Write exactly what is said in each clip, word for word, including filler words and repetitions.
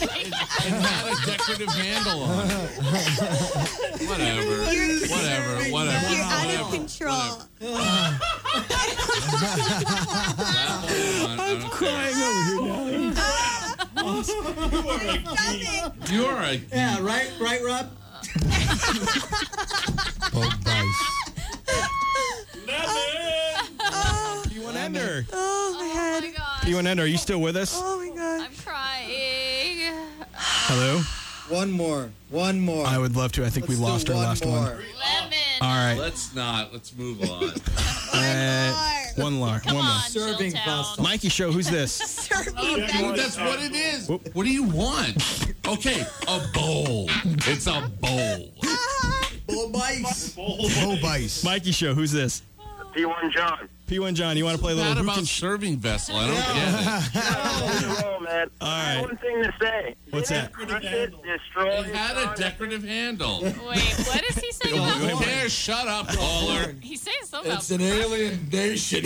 It, it had a decorative handle on it. Whatever. Whatever. Whatever. You're out whatever, of control. I'm crying over here now. You're a Yeah, right, right, Rob? Bo Bice. P one Ender. Oh, my head. Oh my gosh. P one Ender, are you still with us? Oh, my God. I'm crying. Hello? One more. One more. I would love to. I think Let's we do lost our one last more. one. Lemon. All right. Let's not. Let's move on. Uh, one more. Come One more. on, Serving Chilltown. vessel. Mikey Show, who's this? Serving Dude, that's what it is. What do you want? Okay, a bowl. It's a bowl. Bull bites. Bo Bice. Mikey Show, who's this? P one John. P one John, you want to play a little Bad who about can sh- serving vessel. I don't get it. Roll, man. All I have right. one thing to say. What's that? Crush it, destroy It had a decorative handle. Wait, what is he saying about Who porn? cares? Shut up, caller. He's saying something It's about an alien nation.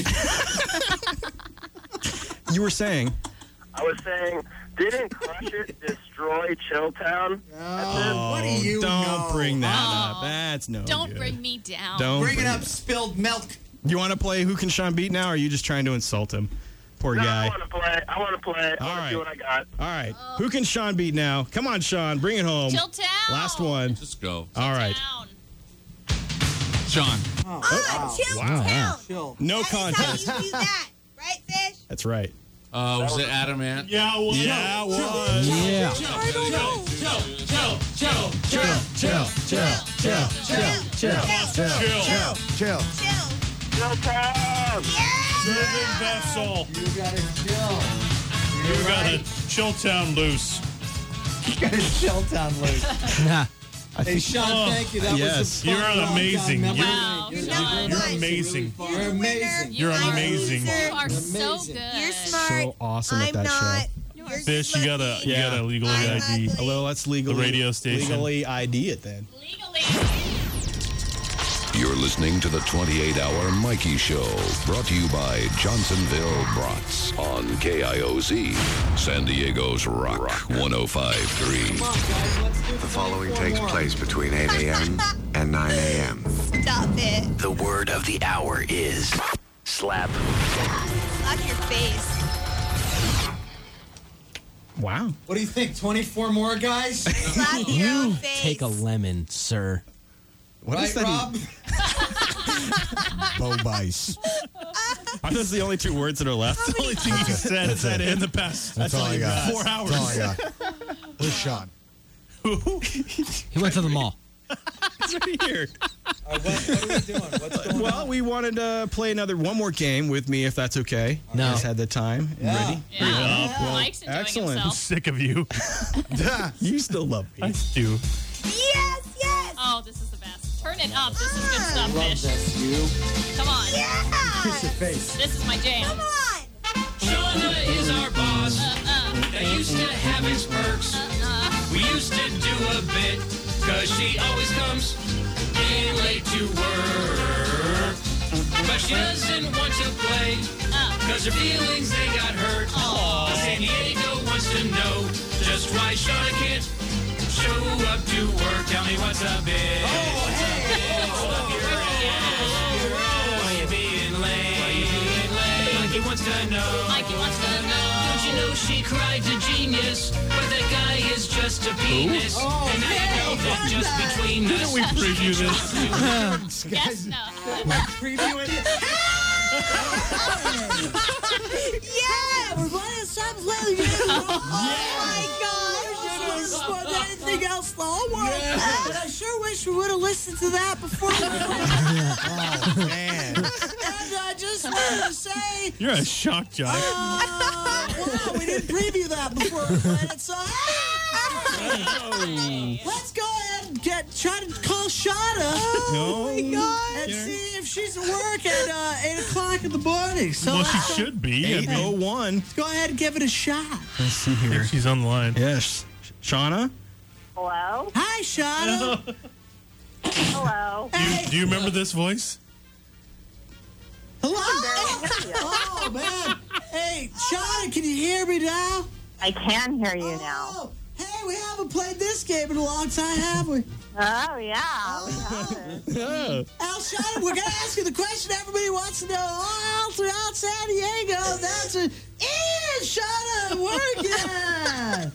You were saying? I was saying, didn't Crush It destroy Chilltown? Oh, what do you Don't know? bring that Oh. up. That's no Don't good. bring me down. Don't Bring it up, spilled milk. You want to play Who Can Sean Beat now, or are you just trying to insult him? Poor No, guy. I want to play. I want to play. I All want right. to see what I got. All right. Who can Sean beat now? Come on, Sean. Bring it home. Chilltown. Last one. Just go. All right. Down. John. Oh, Oh, chill Wow. down. Chill. No That is contest. how you do that. Right, Fish? That's right. Uh, was it Adamant? Yeah, well, Yeah, well. Yeah. I don't know. Chill, chill, chill, chill, Chill, chill, chill, chill, chill, chill. chill. Chill. Chilltown! Serving vessel. You gotta chill. You got a Chilltown loose. You gotta chill down loose. Hey, Sean, Oh, thank you. That yes. was a fun You're long amazing. time. You're- Wow, You're, Sean. You're Nice. amazing. You're You're a winner. amazing. You're I'm a amazing. loser. You are so Amazing. good. You're smart. So awesome at I'm that not. show. You're Fish, you gotta, lucky. you Yeah. gotta legally I'm I D. ugly. Well, let's legally The radio station. legally I D it then. Legally. You're listening to the twenty-eight hour Mikey Show, brought to you by Johnsonville Brats on K I O Z, San Diego's Rock one oh five point three. Come on, guys, let's do The following one takes more. place between eight a.m. and nine a.m. Stop it. The word of the hour is slap. Slap your face. Wow. What do you think? twenty-four more gues? Slap your own face. Take a lemon, sir. What right, is that? Rob? Bo Bice. Are those the only two words that are left? That's the only thing you said is that in the past That's all I got. four hours. That's all I got. Where's Sean? He went to the mall. He's right here. Uh, what, what are we doing? What's going Well, on? we wanted to play another one more game with me, if that's okay. No. You guys had the time. You Yeah. ready? Yeah. Mike's enjoying excellent. I'm himself. sick of you. You still love I me. do. Yes, yes. Oh, this is the best. Turn it up. This is good stuff, Love Fish. this, you. Come on. Kiss your Yeah. face. This is my jam. Come on. Shauna is our boss. Uh, That used to have its perks. uh, uh. We used to do a bit, cause she always comes in late to work. But she doesn't want to play, cause her feelings, they got hurt. San Diego wants to know just why Shauna can't show up to work. Tell me what's a bit. Oh, hey! Hold up your ass. Why you being late? Mikey wants to know. Mikey wants to know. Don't you know she cried to genius, but that guy is just a penis. Oh, and now you know that just between us. Didn't we preview this? Yes, no. Previewing it. Yeah. We're going to stop playing. Oh, my God. Anything else, though? But I sure wish we would have listened to that before we Oh, man. And I just wanted to say, You're a shock jock. uh, wow, we didn't preview that before we played it, so let's go ahead and get try to call Shauna. Oh, my God. And see if she's at work at uh, eight o'clock in the morning. So Well, let's she should be. I eight oh mean, one. go ahead and give it a shot. Let's see here. she's on the line. Yes. Shauna? Hello? Hi, Shauna. Hello. Do you, do you remember this voice? Hello. Oh, man. Hey, Shauna, can you hear me now? I can hear you now. Oh, Hey, we haven't played this game in a long time, have we? Oh, yeah. We haven't. Al Shauna, we're going to ask you the question everybody wants to know all throughout San Diego. That's a, is Shauna working?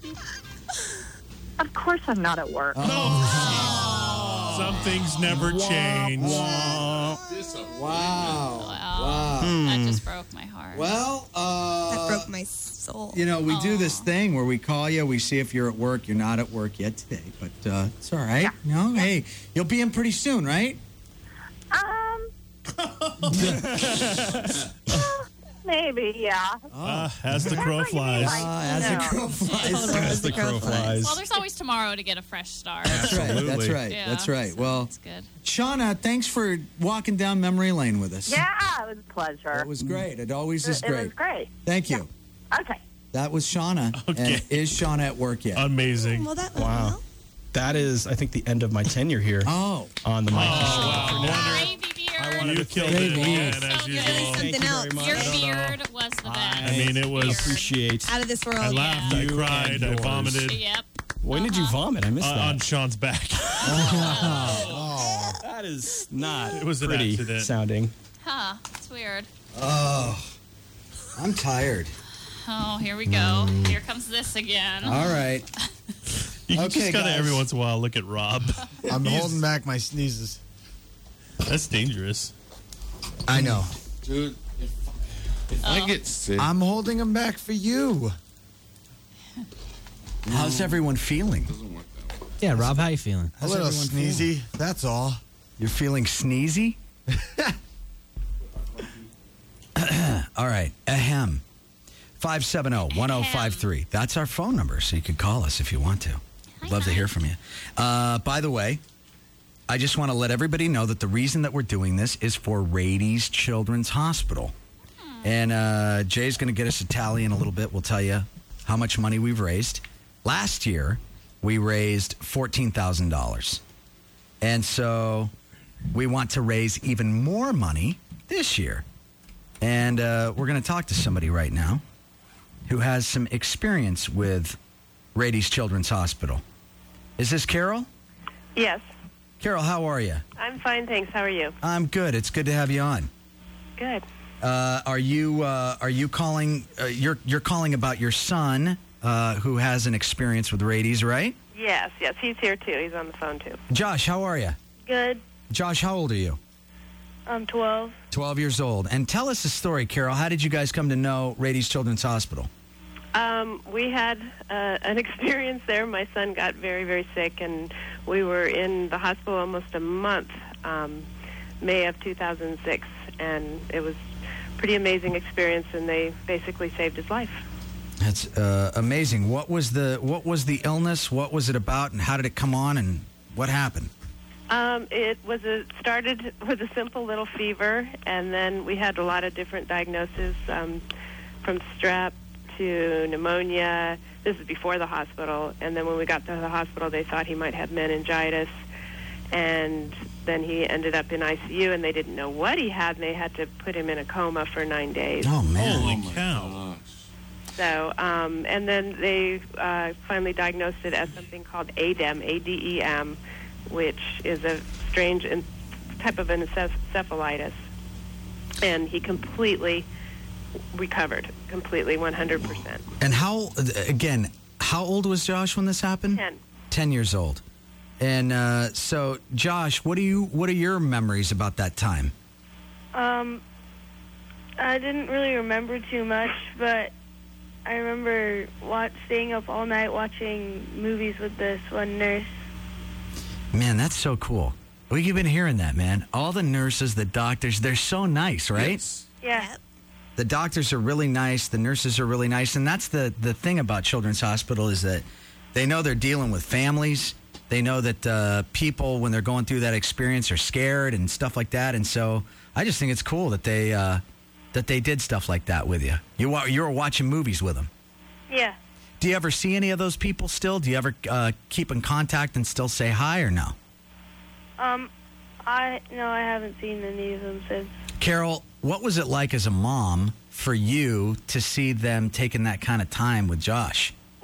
Of course I'm not at work. Some things never change. Wow. Wow. Wow. That just broke my heart. Well, uh... That broke my soul. You know, we do this thing where we call you, we see if you're at work. You're not at work yet today, but uh, it's all right. You know, hey, you'll be in pretty soon, right? Um, maybe, yeah. Uh, as the crow flies. Uh, as the crow flies. As the crow flies. Well, there's always tomorrow to get a fresh start. That's right. That's Absolutely. right. Yeah, That's right. so Well, that's good. Shauna, thanks for walking down memory lane with us. Yeah, it was a pleasure. It was great. It always is It great. was great. Thank you. Okay. That was Shauna. Okay. And is Shauna at work yet? Amazing. Well, that went Wow. well. That is, I think, the end of my tenure here Oh. on the Mikey Oh, Show. wow. Hi, Beard. I wanted You to killed thank it you. again, So as good. usual. Thank Something you very else. much. Your I don't know. beard was the best. I mean, it was. I appreciate. Out of this world. I laughed, I You cried, and I yours. vomited Yep. When did you vomit? I missed uh, that. on Sean's back. That is not It was an pretty accident. sounding. Huh. It's weird. Oh. I'm tired. Oh, here we go. Here comes this again. All right. You Okay, just gotta guys. every once in a while look at Rob. I'm holding back my sneezes. That's dangerous. I know. Dude, if, if I get sick, I'm holding them back for you. How's everyone feeling? it doesn't work that way. Yeah, Rob, how you feeling? A How's little everyone sneezy. That's all. You're feeling sneezy? All right. Ahem. five seven zero, one zero five three. That's our phone number, so you can call us if you want to. Love to hear from you. Uh, by the way, I just want to let everybody know that the reason that we're doing this is for Rady's Children's Hospital. And uh, Jay's going to get us a tally in a little bit. We'll tell you how much money we've raised. Last year, we raised fourteen thousand dollars. And so we want to raise even more money this year. And uh, we're going to talk to somebody right now who has some experience with Rady's Children's Hospital. Is this Carol? Yes. Carol, how are you? I'm fine, thanks. How are you? I'm good. It's good to have you on. Good. Uh, are you uh, are you calling? Uh, you're you're calling about your son uh, who has an experience with Rady's, right? Yes, yes. He's here, too. He's on the phone, too. Josh, how are you? Good. Josh, how old are you? I'm twelve. twelve years old. And tell us the story, Carol. How did you guys come to know Rady's Children's Hospital? Um, we had uh, an experience there. My son got very, very sick, and we were in the hospital almost a month, um, May of two thousand six, and it was a pretty amazing experience, and they basically saved his life. That's uh, amazing. What was the what was the illness? What was it about, and how did it come on, and what happened? Um, it was a, started with a simple little fever, and then we had a lot of different diagnoses, um, from strep to pneumonia. This is before the hospital, and then when we got to the hospital, they thought he might have meningitis, and then he ended up in I C U, and they didn't know what he had, and they had to put him in a coma for nine days. Oh man! Holy cow! So, um, and then they uh, finally diagnosed it as something called A D E M, A D E M, which is a strange en- type of encephalitis. And he completely recovered, completely, one hundred percent. And how again? How old was Josh when this happened? Ten. Ten years old. And uh, so, Josh, what do you? What are your memories about that time? Um, I didn't really remember too much, but I remember watch, staying up all night watching movies with this one nurse. Man, that's so cool. We've been hearing that, man. All the nurses, the doctors, they're so nice, right? Yes. Yeah. The doctors are really nice. The nurses are really nice. And that's the, the thing about Children's Hospital is that they know they're dealing with families. They know that uh, people, when they're going through that experience, are scared and stuff like that. And so I just think it's cool that they uh, that they did stuff like that with you. You, wa- you were watching movies with them. Yeah. Do you ever see any of those people still? Do you ever uh, keep in contact and still say hi or no? Um, I no, I haven't seen any of them since. Carol, what was it like as a mom for you to see them taking that kind of time with Josh?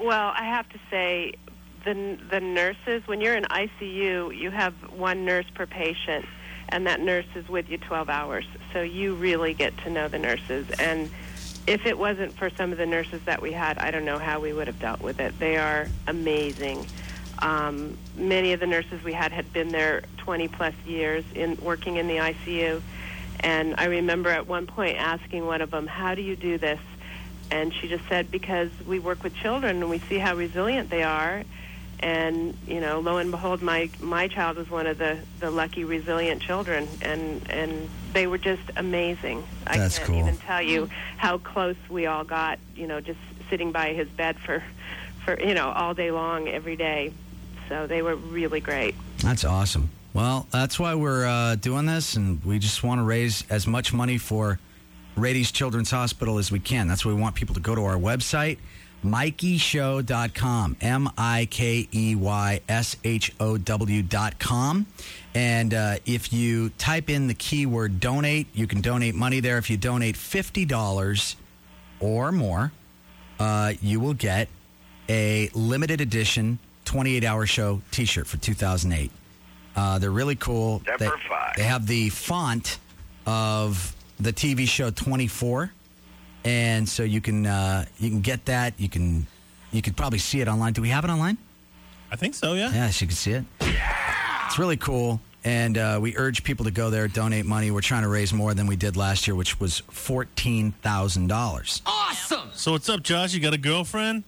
Well, I have to say, the the nurses, when you're in I C U, you have one nurse per patient, and that nurse is with you twelve hours. So you really get to know the nurses. And if it wasn't for some of the nurses that we had, I don't know how we would have dealt with it. They are amazing. Um, many of the nurses we had had been there twenty plus years in working in the I C U. And I remember at one point asking one of them, how do you do this? And she just said, because we work with children and we see how resilient they are. And, you know, lo and behold, my, my child was one of the, the lucky, resilient children. And, and they were just amazing. That's I can't cool. even tell you how close we all got, you know, just sitting by his bed for, for you know, all day long, every day. So they were really great. That's awesome. Well, that's why we're uh, doing this, and we just want to raise as much money for Rady's Children's Hospital as we can. That's why we want people to go to our website, Mikey Show dot com, M I K E Y S H O W dot com. And uh, if you type in the keyword donate, you can donate money there. If you donate fifty dollars or more, uh, you will get a limited edition twenty-eight hour show t-shirt for two thousand eight. Uh, they're really cool. They, they have the font of the T V show twenty-four, and so you can uh, you can get that. You can you could probably see it online. Do we have it online? I think so. Yeah. Yeah, so you can see it. Yeah. It's really cool, and uh, we urge people to go there, donate money. We're trying to raise more than we did last year, which was fourteen thousand dollars. Awesome. So what's up, Josh? You got a girlfriend?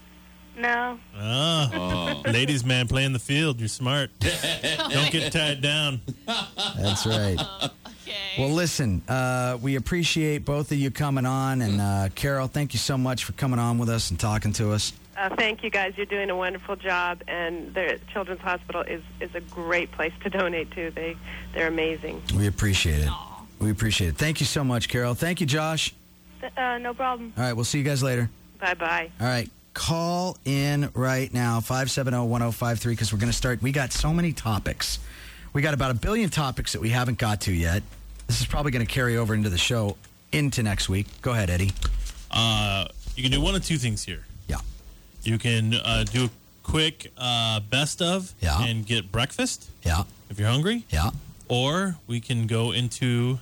No. Oh, oh. Ladies, man, play in the field. You're smart. Don't get tied down. That's right. Okay. Well, listen, uh, we appreciate both of you coming on. And, uh, Carol, thank you so much for coming on with us and talking to us. Uh, thank you, guys. You're doing a wonderful job, and the Children's Hospital is, is a great place to donate to. They, they're amazing. We appreciate it. Aww. We appreciate it. Thank you so much, Carol. Thank you, Josh. Uh, no problem. All right, we'll see you guys later. Bye-bye. All right. Call in right now, five seven zero, one zero five three, because we're going to start. We got so many topics. We got about a billion topics that we haven't got to yet. This is probably going to carry over into the show into next week. Go ahead, Eddie. Uh, you can do one of two things here. Yeah. You can uh, do a quick uh, best of yeah. and get breakfast. Yeah. If you're hungry. Yeah. Or we can go into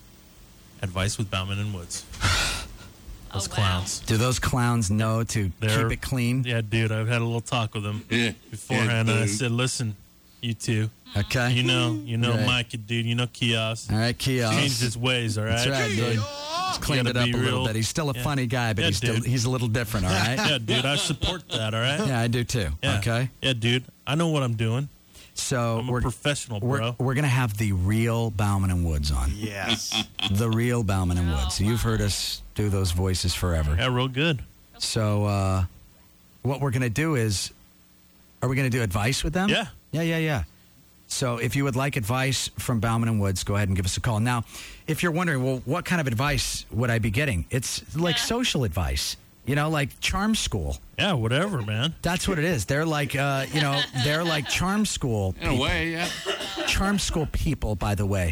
advice with Bauman and Woods. Those oh, clowns. Wow. Do those clowns know to They're, keep it clean? Yeah, dude. I've had a little talk with them beforehand. And I said, listen, you two. Okay. You know, you know right. Mike, dude. You know Kiosk. All right, Kiosk. Changed his ways, all right? That's right, dude. Just cleaned it up a real, little bit. He's still a yeah. funny guy, but yeah, he's still dude. he's a little different, all right? Yeah, dude. I support that, all right? Yeah, I do too. Yeah. Okay. Yeah, dude. I know what I'm doing. So I'm a we're professional, we're, bro. We're going to have the real Bauman and Woods on. Yes. The real Bauman and Oh, Woods. So you've heard us do those voices forever. Yeah, real good. So uh, what we're going to do is, are we going to do advice with them? Yeah. Yeah, yeah, yeah. So if you would like advice from Bauman and Woods, go ahead and give us a call. Now, if you're wondering, well, what kind of advice would I be getting? It's like Yeah. social advice, you know, like Charm School. Yeah, whatever, man. That's what it is. They're like, uh, you know, they're like Charm School. In a way, yeah. Charm School people, by the way.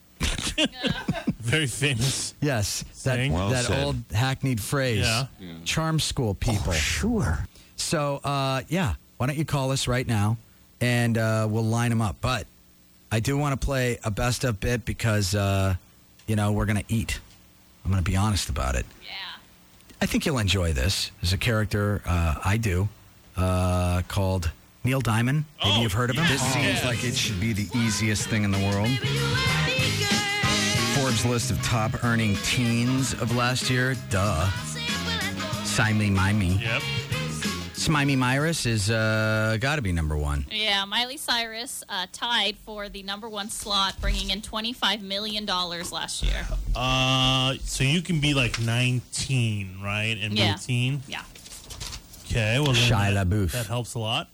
Very famous. Yes, that, Saying. Well that said. old hackneyed phrase. Yeah. Yeah. Charm School people. Sure. So, uh, yeah, why don't you call us right now, and uh, we'll line them up. But I do want to play a best of bit because, uh, you know, we're going to eat. I'm going to be honest about it. Yeah. I think you'll enjoy this. There's a character, uh, I do, uh, called Neil Diamond. Maybe Oh, you've heard of him. yeah. This seems like it should be the easiest thing in the world. Forbes list of top earning teens of last year. Duh. Simey Mimey. Yep. Smimey Myris is uh, got to be number one. Yeah, Miley Cyrus uh, tied for the number one slot, bringing in twenty-five million dollars last year. Uh, so you can be like nineteen, right? And Yeah. be a teen? Yeah. Okay, well, then Shia that, LaBeouf. that helps a lot.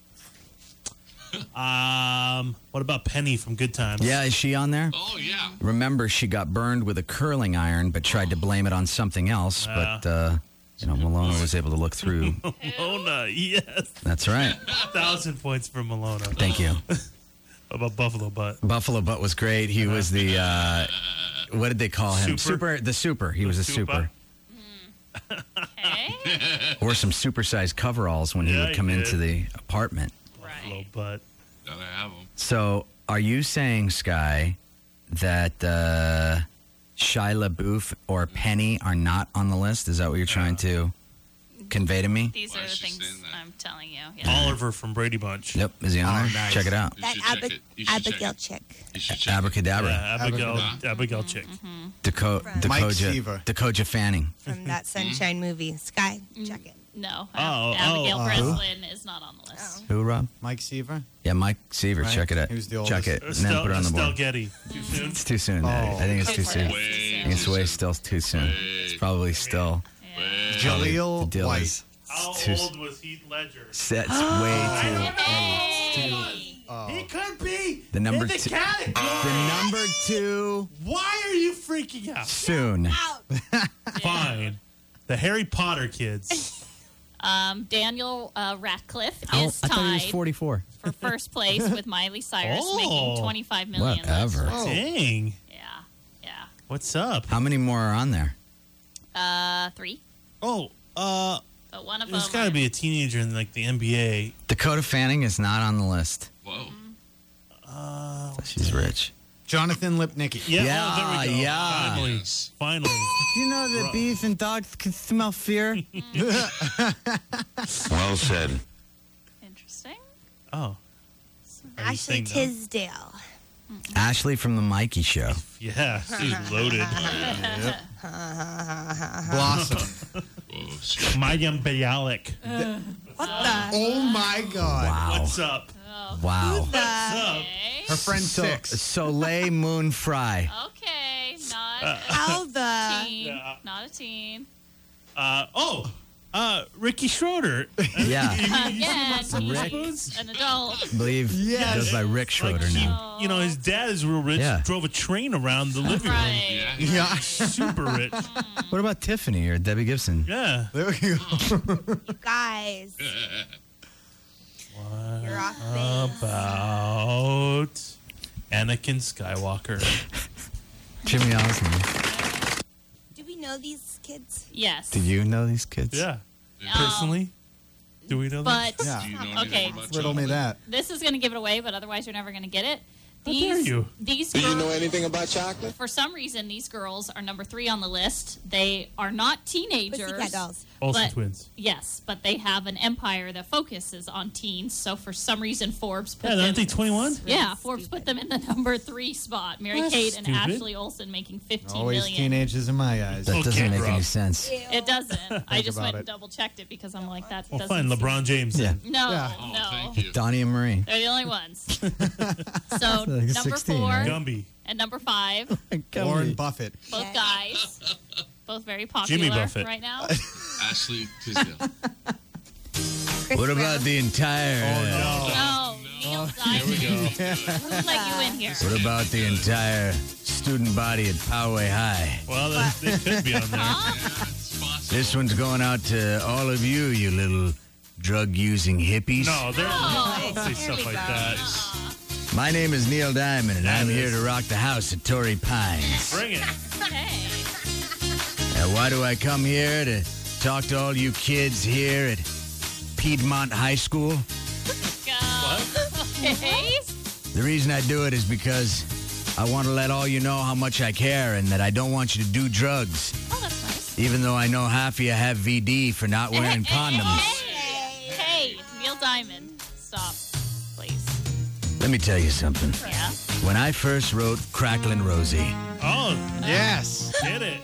Um, what about Penny from Good Times? Yeah, is she on there? Oh, yeah. Remember, she got burned with a curling iron, but tried to blame it on something else. Yeah. But, uh, you know, Malona was able to look through. Malona, yes. That's right. Thousand points for Malona. Thank you. What about Buffalo Butt? Buffalo Butt was great. He was the, uh, what did they call him? Super. The super. He was a Super. super. Okay. Okay. Wore some supersized coveralls when he Yeah, would he come did. into the apartment. Little butt. Gotta have them. So, are you saying, Sky, that uh, Shia LaBeouf or Penny are not on the list? Is that what you're trying to convey to me? These are the things I'm telling you. Yeah. Oliver from Brady Bunch. Yep. Is he on there? nice. Check it out. That Ab- Abigail chick. Abracadabra. Yeah, Abigail, Abigail chick. Daco- Mike Dakota, Seaver. Dakota Fanning. From that Sunshine movie. Sky, check it. No. Oh, Abigail oh, uh, Breslin is not on the list. Who, Rob? Mike Seaver. Yeah, Mike Seaver. Right. Check it out. He was the Check it. oldest. And then Estelle- put it on the Estelle board. Getty. Too soon? It's too soon. Oh. I think it's too soon. Way I think it's way still too soon. It's probably still. probably Jaleel the deal White. is- How it's too- old was Heath Ledger? That's way He could be The number in the two- category. too. The number two Why are you freaking out? soon. Fine. The Harry Potter kids. Um, Daniel uh, Radcliffe How- is I thought he was tied forty-four. for first place with Miley Cyrus, Oh. making twenty-five million. Whatever. last year. Dang. Yeah. Yeah. What's up? How many more are on there? Uh, three. Oh, uh, But one of there's them. got to be a teenager in like the N B A. Dakota Fanning is not on the list. Whoa. Uh, She's rich. Jonathan Lipnicki. yeah, Yeah, oh, there we go. yeah. Finally, finally. You know that beef and dogs can smell fear. Well said. Interesting. Oh, Ashley Anything, though. Tisdale. Ashley from the Mikey Show. yeah, she's loaded. Blossom. Mayim Bialik. What the? Oh my God. Wow. What's up? Wow. What's up? Okay. Her friend So, Six. Soleil Moon Fry. Okay. Not Uh, How a the? teen. Yeah. Not a teen. Uh, oh, uh, Ricky Schroeder. Yeah. Again, Rick. he's an adult. I believe Yes. goes by Rick Schroeder Like, he- now. you know, his dad is real rich. Yeah. Drove a train around the living room. Right. Yeah. Super rich. What about Tiffany or Debbie Gibson? Yeah. There we go. You guys. What You're off base. about Anakin Skywalker? Jimmy Osmond. Do we know these kids? Yes. Do you know these kids? Yeah. No. Personally, do we know that? But Yeah. Do you know okay, anything about Riddle me that. this is going to give it away, but otherwise you're never going to get it. How These, dare you? These Do you girls, know anything about chocolate? for some reason, these girls are number three on the list. They are not teenagers. Pussycat Dolls. Olsen but- twins. Yes, but they have an empire that focuses on teens. So for some reason, Forbes put Yeah, them. aren't they twenty-one? Yeah, Forbes put them in the number three spot. Mary That's Kate and stupid. Ashley Olsen making fifteen Always million. teenagers in my eyes. That doesn't Okay, make Rob. any sense. It doesn't. I just about went it. and double checked it because I'm like that. Well, doesn't fine. seem- LeBron James. Yeah. then. No, Yeah. Oh, no. thank you. Donnie and Marie. They're the only ones. So Like number sixteen, four right? Gumby. and number five, Warren Buffett. both Yeah. guys, both very popular Jimmy Buffett. right now. Ashley Tisdale. Chris What about Brown. the entire? No, Neil Here we Diamond. go. Who let you in here? What about the entire student body at Poway High? Well, they, they could be on there. Huh? This one's going out to all of you, you little drug-using hippies. No, they're, Oh, they don't say here stuff we like go. that. My name is Neil Diamond, and That I'm is- here to rock the house at Torrey Pines. Bring it. Hey. Now, why do I come here? To talk to all you kids here at Piedmont High School? Go. Okay. The reason I do it is because I want to let all you know how much I care and that I don't want you to do drugs, Oh, that's nice. even though I know half of you have V D for not wearing condoms. Hey, hey, Neil Diamond, stop, please. Let me tell you something. Yeah. When I first wrote Cracklin' Rosie, Oh, Yes. did it.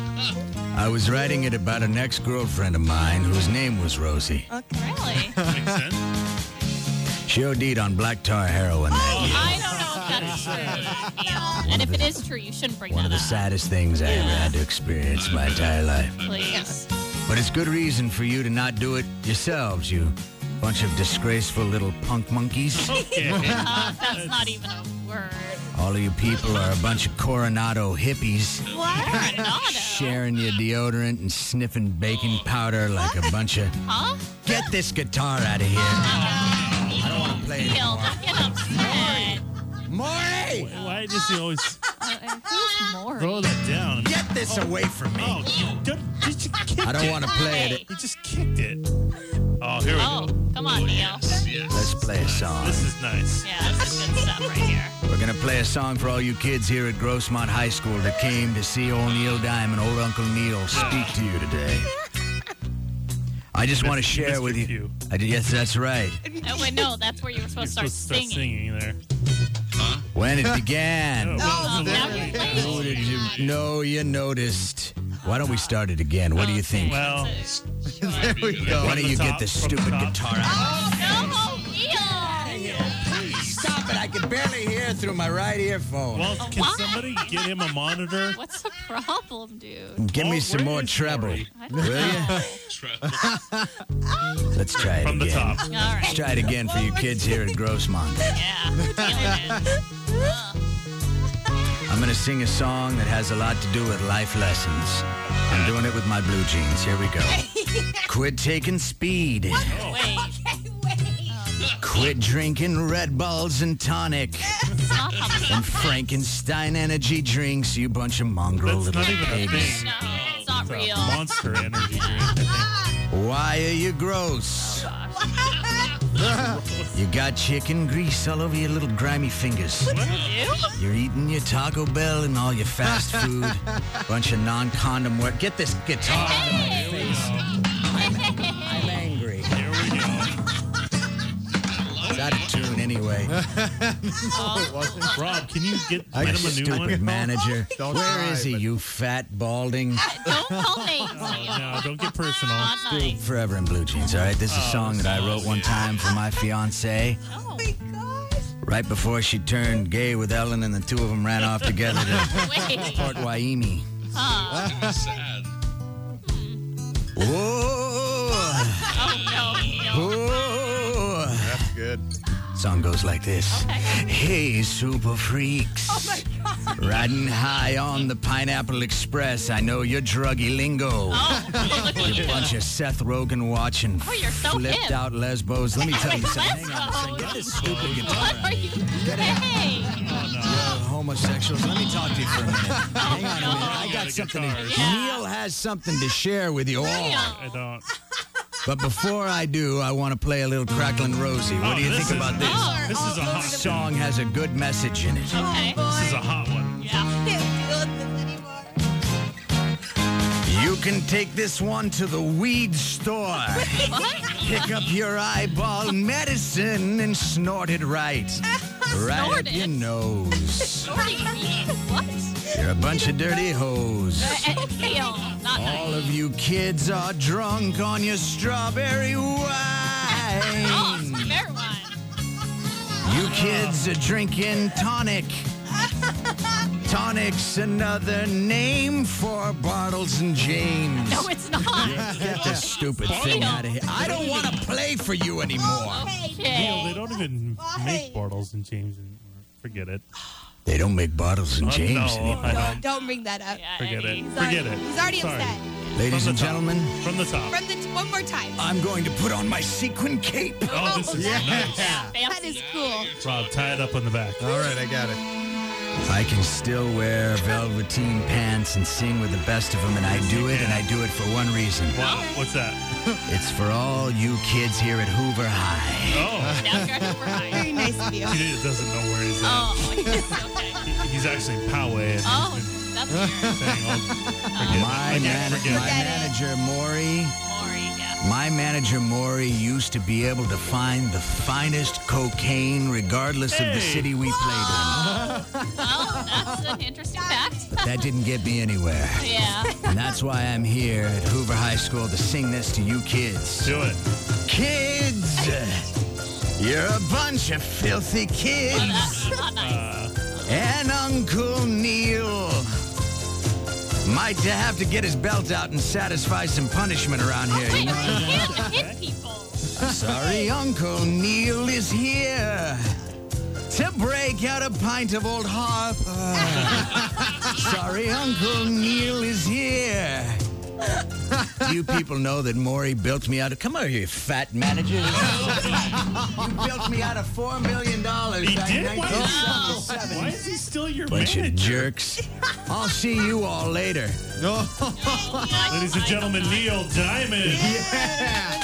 I was writing it about an ex-girlfriend of mine whose name was Rosie. Really? Makes sense. She OD'd on black tar heroin that year. I don't know if that is true, Neil. And if it is true, you shouldn't bring One of that the up. saddest things I ever had to experience in my entire life. Please. But it's good reason for you to not do it yourselves, you bunch of disgraceful little punk monkeys. Okay. Uh, that's not even a word. All of you people are a bunch of Coronado hippies. Coronado? Sharing your deodorant and sniffing baking powder like a bunch of... Huh? Get this guitar out of here. I don't want to play it Neil, anymore. don't get upset. Maury! Why does he always... Who's Maury? Throw that down. Get this away from me. Oh, you, don't- just, you kicked I don't it. want to play Hey. it. You just kicked it. Oh, here we Oh, go. come on, Neil. Let's play a song. This is nice. Yeah, this is good stuff right here. We're going to play a song for all you kids here at Grossmont High School that came to see old Neil Diamond, old Uncle Neil, speak to you today. I just want to share Mister with you. Q. I, yes, that's right. Oh, wait, no, that's where you were supposed You're to start supposed to start singing. singing there. When it began. Oh, now you're Oh, playing. did you know you noticed? Why don't we start it again? What do you think? Well, There we go. Why don't you From the get the top, from the stupid top. guitar out? Oh, no, Neil. Stop it. I can barely hear through my right earphone. well, can Why? somebody get him a monitor? What's the problem, dude? Give me Well, some where more is treble. Maury? I don't Will know. you? Let's try it From the again. top. All Let's right. try it again for you kids here at Grossmont. Yeah, feeling it. Uh, I'm going to sing a song that has a lot to do with life lessons. I'm doing it with my blue jeans. Here we go. Quit taking speed. wait. Quit drinking Red Bulls and tonic It's not how and Frankenstein energy drinks, you bunch of mongrel That's little not even a pigs. thing. No, it's not It's a real. Monster energy drink, I Why are you gross? You got chicken grease all over your little grimy fingers. You're eating your Taco Bell and all your fast food. Bunch of non-condom work. Get this guitar out of my face. I'm angry. think. Here we go. It's out of tune anyway. Rob, can you get, I get got him a new Stupid one? manager. Don't Where try, is he, but- you fat balding? Don't call names, Oh, Neil. no, don't get personal. Not nice. Forever in Blue Jeans, all right? This is a Oh, song that I wrote one time for my fiancée. Oh, Right before she turned gay with Ellen and the two of them ran off together to wait. Port Waimea. Huh. Sad. Whoa! Oh, no, Neil. Whoa! That's good. Song goes like this. Okay. Hey, super freaks. Oh my God. Riding high on the Pineapple Express. I know your druggy lingo. Oh, look at You you. bunch of Seth Rogen watching Oh, you're so flipped hip. out lesbos. Let me tell you Wait, something. Hang on a second. lesbos? Get this stupid guitar What out. are you? Hey. You're homosexuals. Let me talk to you for a minute. Hang on a minute. I got the something. To, guitars. Yeah. Neil has something to share with you all. I don't. But before I do, I want to play a little Cracklin' Rosie. What Oh, do you this think is- about this? Oh. This is a hot This song has a good message in it. Okay. This is a hot one. Yeah. Can't deal with this anymore. You can take this one to the weed store. What? Pick up your eyeball medicine and snort it right. Right up Snort your it? nose. Snorting weed? What? You're a bunch of dirty hoes. Uh, Neil, not All nice. of you kids are drunk on your strawberry Oh, wine. fair one. You kids are drinking tonic. Tonic's another name for Bartles and James. No, it's not. Get this stupid thing out of here. I don't want to play for you anymore. Neil, they Okay. don't even make Bartles and James anymore. Forget it. They don't make Bartles and Oh, James no, anymore. I Don't, don't. don't bring that up. Yeah, Forget Eddie. it. He's Forget already- it. He's already Sorry. upset. Ladies From and the top. gentlemen, From the top. From the t- one more time. I'm going to put on my sequin cape. Oh, this is nice. That Fancy. is cool. Rob, tie it up on the back. All right, I got it. I can still wear velveteen pants and sing with the best of them, and I do it, and I do it for one reason. Wow, what's that? It's for all you kids here at Hoover High. Oh, Down here over high. Very nice of you. he doesn't know where he's at. Oh, okay. He- He's actually in Poway. And Oh, he's that's been saying, oh, forget My, it. I man- can't my forget. Forget it. manager, Maury, Maury, yeah. my manager, Maury, used to be able to find the finest cocaine regardless of the Hey. city we played Well, that's an interesting fact. in. But that didn't get me anywhere. Yeah. And that's why I'm here at Hoover High School to sing this to you kids. Do it. Kids! You're a bunch of filthy kids. That's not nice. And Uncle Neil might have to get his belt out and satisfy some punishment around here. Wait, You you know? can't hit people. Sorry, Uncle Neil is here to break out a pint of Old Harper. Sorry, Uncle Neil is here. Do you people know that Maury built me out of... Come over here, you fat manager. You built me got a four million dollars He back in did? Why nineteen is- seventy-seven. Why is he still your Bunch manager? of jerks. I'll see you all later. Ladies and gentlemen, Neil Diamond. Yeah.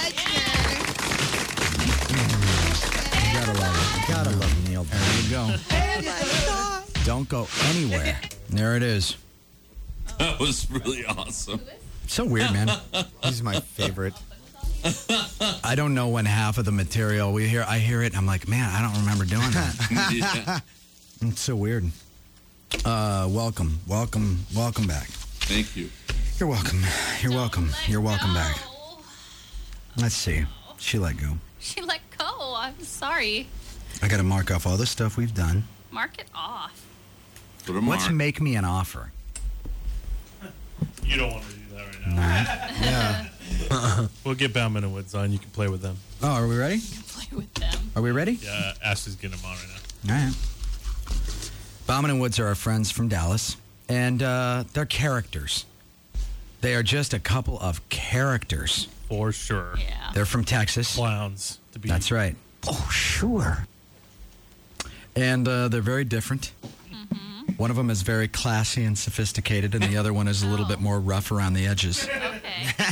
Gotta love it. Gotta love Neil. There you go. Don't go anywhere. There it is. That was really awesome. So weird, man. He's my favorite. I don't know when half of the material we hear. I hear it, and I'm like, man, I don't remember doing that. Yeah. It's so weird. Uh, welcome, welcome, welcome back. Thank you. You're welcome. You're welcome. You're welcome back. Let's see. She let go. She let go. I'm sorry. I got to mark off all the stuff we've done. Mark it off. Put a Let's mark. make me an offer. You don't want to do that right now. Yeah. We'll get Bauman and Woods on. You can play with them. Oh, are we ready? Play with them. Are we ready? Yeah, Ashley's getting them on right now. All right. Bauman and Woods are our friends from Dallas, and uh, they're characters. They are just a couple of characters. For sure. Yeah. They're from Texas. Clowns. To be. That's right. Oh, sure. And uh, they're very different. Mm-hmm. One of them is very classy and sophisticated, and the other one is a little bit more rough around the edges. Okay.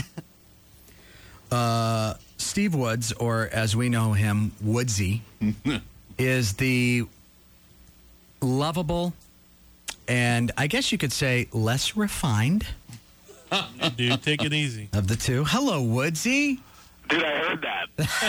Uh, Steve Woods, or as we know him, Woodsy, is the lovable and I guess you could say less refined Hey, dude, take it easy. of the two. Hello, Woodsy. Dude, I heard that.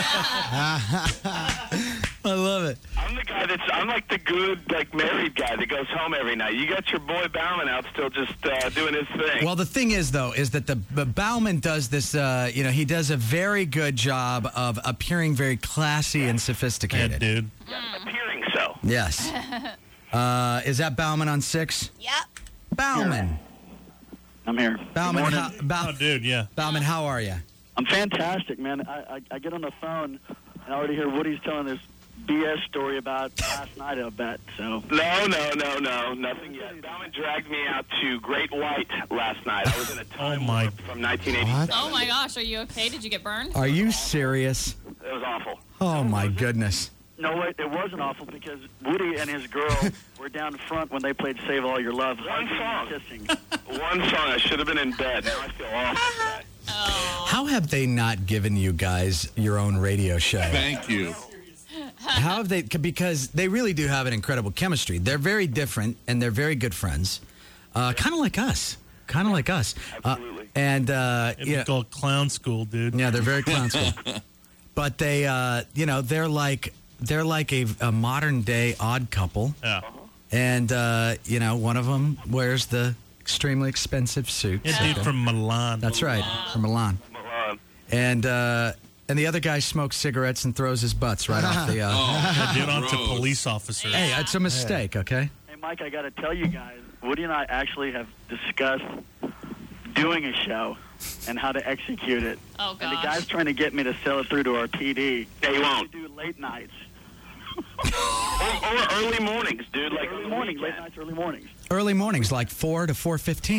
I love it. I'm the guy that's, I'm like the good, like, married guy that goes home every night. You got your boy Bauman out still just uh, doing his thing. Well, the thing is, though, is that the, the Bauman does this, uh, you know, he does a very good job of appearing very classy and sophisticated. Yeah, dude. Appearing so. Yes. Uh, is that Bauman on six? Yep. Bauman. I'm here. Bauman, Good how, morning. Bau- Oh, dude, yeah. Bauman, how are you? I'm fantastic, man. I, I, I get on the phone and I already hear Woody's telling this B S story about last night, I bet. So No, no, no, no, nothing yet. Bauman dragged me out to Great White last night. I was in a time Oh, my. warp from nineteen eighty-seven. Oh my gosh, are you okay? Did you get burned? Are you serious? It was awful. Oh, my goodness. no, wait, it wasn't awful because Woody and his girl were down front when they played "Save All Your Love." One hugging song. and kissing. One song. I should have been in bed. Now I feel awful today. How have they not given you guys your own radio show? Thank you. How have they? Because they really do have an incredible chemistry. They're very different, and they're very good friends. Uh, kind of like us. Kind of like us. Absolutely. Uh, and, uh, It's yeah, called clown school, dude. yeah, they're very clown school. But they, uh, you know, they're like they're like a, a modern day odd couple. Yeah. And, uh, you know, one of them wears the extremely expensive suit. Yeah, dude from Milan. That's right, from Milan. Milan. And uh, and the other guy smokes cigarettes and throws his butts right off the. Uh, Oh, Dude, on to gross. police officers. Hey, it's a mistake, okay? Hey, Mike, I got to tell you guys, Woody and I actually have discussed doing a show and how to execute it. Oh And the gosh. guy's trying to get me to sell it through to our P D. Yeah, you won't. We do late nights. Or, or early mornings, dude. Like Early mornings, late nights, early mornings. Early mornings, like four to four fifteen.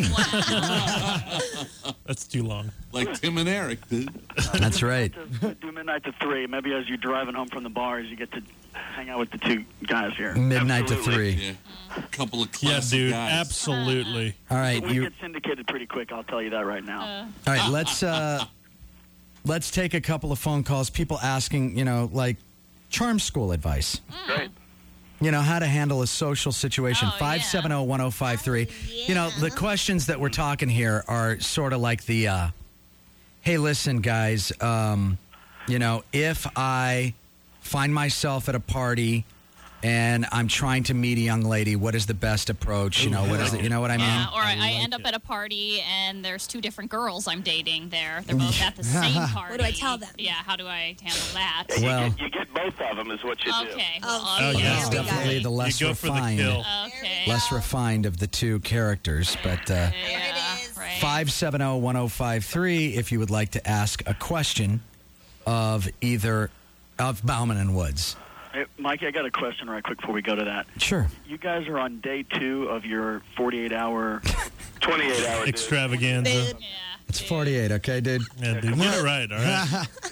That's too long. Like Tim and Eric, dude. That's right. To do midnight to three. Maybe as you're driving home from the bars, you get to hang out with the two guys here. Midnight to Absolutely. three. Yeah. A couple of Yeah, classic dude, guys. absolutely. All right, We you. get syndicated pretty quick. I'll tell you that right now. Uh, All right, let's uh, let's take a couple of phone calls. People asking, you know, like charm school advice. Great. You know, how to handle a social situation. Oh, yeah. five seven zero, one zero five three. You know, the questions that we're talking here are sort of like the, uh, hey, listen, guys, um, you know, if I find myself at a party and I'm trying to meet a young lady, what is the best approach? You know, what is it? You know what I mean? yeah, or I, I end up at a party and there's two different girls I'm dating there. They're both at the same party. What do I tell them? Yeah, how do I handle that? Well, You get both of them is what you do. Okay. Oh, Well, Oh, yeah. that's Here we go. definitely the less You go for the refined. kill. Okay. Less refined of the two characters, but uh, Yeah, it is. right. five seven zero, one zero five three if you would like to ask a question of either of Bauman and Woods. Hey, Mikey, I got a question right quick before we go to that. Sure. You guys are on day two of your forty-eight hour. twenty-eight hour. Extravaganza. Yeah. It's forty-eight, okay, dude? Yeah, dude, get it right, all right? Is there,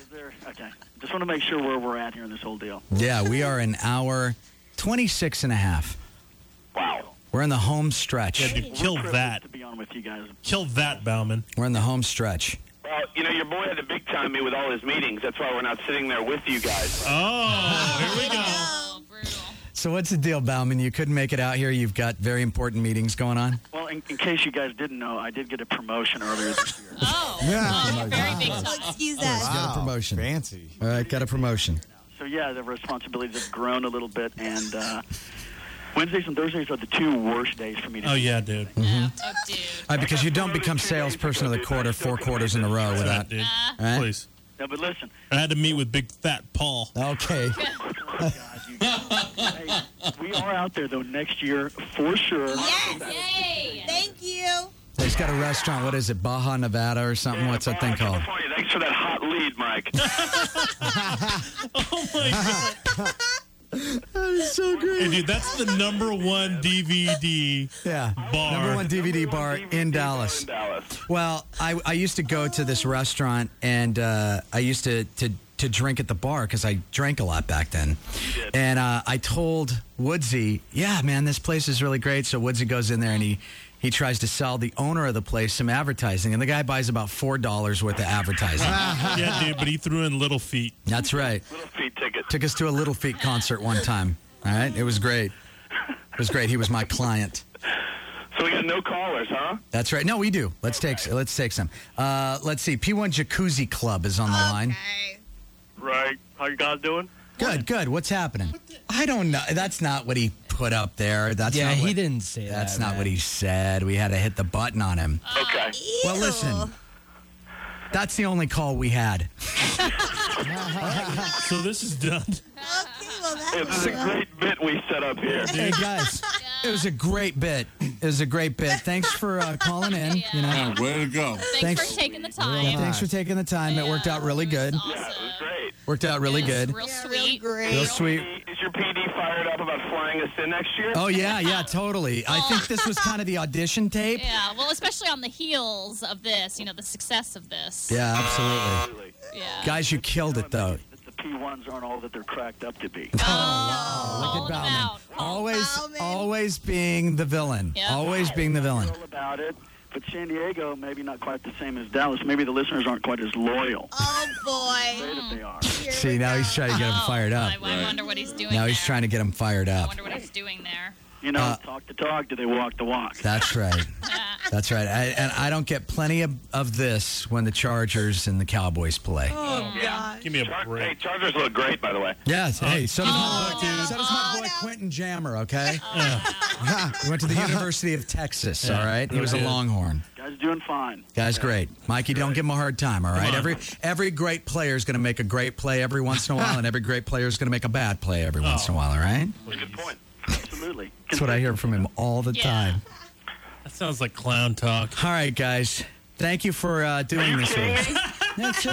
Okay. Just want to make sure where we're at here in this whole deal. Yeah, we are an hour twenty-six and a half. Wow. We're in the home stretch. Yeah, dude, kill that. To be on with you guys. Kill that, Bauman. We're in the home stretch. Well, you know, your boy had to big time me with all his meetings. That's why we're not sitting there with you guys. Oh, here we go. Oh, brutal. So what's the deal, Bauman? You couldn't make it out here. You've got very important meetings going on. Well, in, in case you guys didn't know, I did get a promotion earlier this year. Oh, Yeah. oh, very big time. Excuse that. Got a promotion. Fancy. All right, got a promotion. So, yeah, the responsibilities have grown a little bit, and uh, Wednesdays and Thursdays are the two worst days for me to Oh, do. yeah, dude. Oh, dude. All right, because you don't become salesperson of the quarter four quarters in a row without. Dude, All right? please. No, but listen. I had to meet with Big Fat Paul. Okay. Oh, God, you guys. Hey, we are out there, though, next year for sure. Yes. Yay. Thank you. He's got a restaurant. What is it? Baja, Nevada or something? What's that thing called? California. Thanks for that hot lead, Mike. Oh, my God. That is so great. Hey, dude, that's the number one D V D Yeah. bar. Number one D V D bar in Dallas. In Dallas. Well, I, I used to go to this restaurant, and uh, I used to, to, to drink at the bar because I drank a lot back then. And uh, I told Woodsy, yeah, man, this place is really great. So Woodsy goes in there, and he, he tries to sell the owner of the place some advertising. And the guy buys about four dollars worth of advertising. Yeah, dude, but he threw in Little Feet. That's right. Little feet tickets. Took us to a Little Feet concert one time. All right? It was great. It was great. He was my client. So we got no callers, huh? That's right. No, we do. Let's take let's take some. Uh, let's see. P one Jacuzzi Club is on the line. Okay. Right. How you guys doing? Good, good. What's happening? I don't know. That's not what he put up there. That's Yeah, not he what, didn't say that. That's not man. what he said. We had to hit the button on him. Okay. Well, listen. That's the only call we had. So this is done. Okay, well, that Hey, this is a great bit we set up here. Hey guys, it was a great bit. It was a great bit. Thanks for uh, calling in. You know, Yeah, way to go. Thanks, Thanks. for taking the Yeah, time. thanks for taking the time. It worked out really good. Yeah, it was great. Worked out really good. Real sweet. great. Real sweet. Is your P D fired up about flying us in next year? Oh yeah, yeah, totally. I think this was kind of the audition tape. Yeah, well, especially on the heels of this, you know, the success of this. Yeah, absolutely. Yeah. Guys, you killed it though. The P ones aren't all that they're cracked up to be. Oh, All Look at Bauman. about. Always, Bauman. always being the villain. Yep. Always being the villain. All about it. But San Diego, maybe not quite the same as Dallas. Maybe the listeners aren't quite as loyal. Oh, Say boy. that they are. See, now he's trying to get him fired up. I, I wonder what he's doing Now there. he's trying to get him fired I up. wonder what he's doing there. You know, Uh, talk the talk, do they walk the walk? That's right. That's right. I, and I don't get plenty of, of this when the Chargers and the Cowboys play. Oh, God. Give me a Char- break. Hey, Chargers look great, by the way. Yes. Hey, so does my Oh, boy, no. so does my boy Oh, no. Quentin Jammer, okay? Yeah. He went to the University of Texas, Yeah, all right? He was a really did. Longhorn. Guys doing fine. Guy's great. Mikey, don't give him a hard time, all right? on. Every every great player is going to make a great play every once in a while, and every great player is going to make a bad play every once in a while, all right? Good point. Absolutely. That's what I hear from him all the Yeah. time. That sounds like clown talk. All right, guys. Thank you for uh, doing this with us. That's it.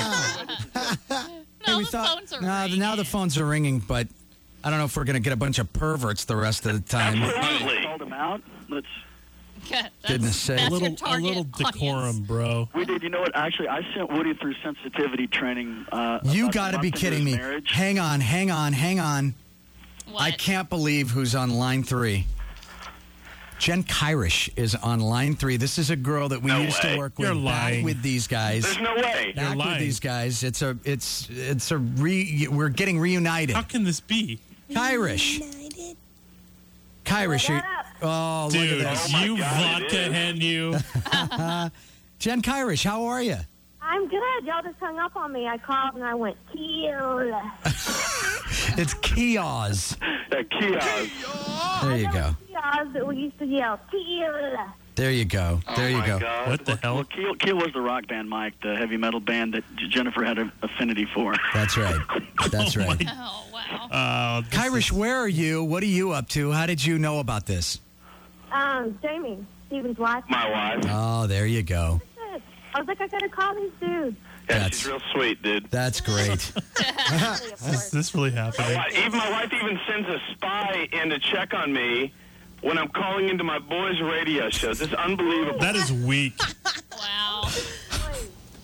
No, we the thought, phones are no, ringing. now the phones are ringing, but I don't know if we're going to get a bunch of perverts the rest of the time. Absolutely. Called them out. Let's. Yeah, that's- Goodness sake. that's A little, your a target little decorum, audience. bro. We did. You know what? Actually, I sent Woody through sensitivity training. Uh, You about a got to month be into kidding his me. marriage. Hang on, hang on, hang on. What? I can't believe who's on line three. Jen Kyrish is on line three. This is a girl that we No used way. to work with You're back lying. with these guys. There's no way. Back with lying. these guys. It's a it's it's a re we're getting reunited. How can this be? Kyrish. Kyrish. you- Oh, Dude, look at this. you vodka hen you. Jen Kyrish, how are you? I'm good. Y'all just hung up on me. I called and I went, kill. It's Kiosk. Uh, kiosk. There you go. Kios that we used to yell, kill. There you go. There you Oh, my go. God. What the hell? Well, Keel, Keel was the rock band, Mike, the heavy metal band that J- Jennifer had an affinity for. That's right. That's Oh, right. my- Oh, wow. Uh, this Kyrish, is- where are you? What are you up to? How did you know about this? Um, Jamie, Steven's wife. My wife. Oh, there you go. I was like, I gotta call these dudes. Yeah, That's- she's real sweet, dude. That's great. Is this really happening? My, even my wife even sends a spy in to check on me when I'm calling into my boys' radio show. This is unbelievable. That is weak. Wow.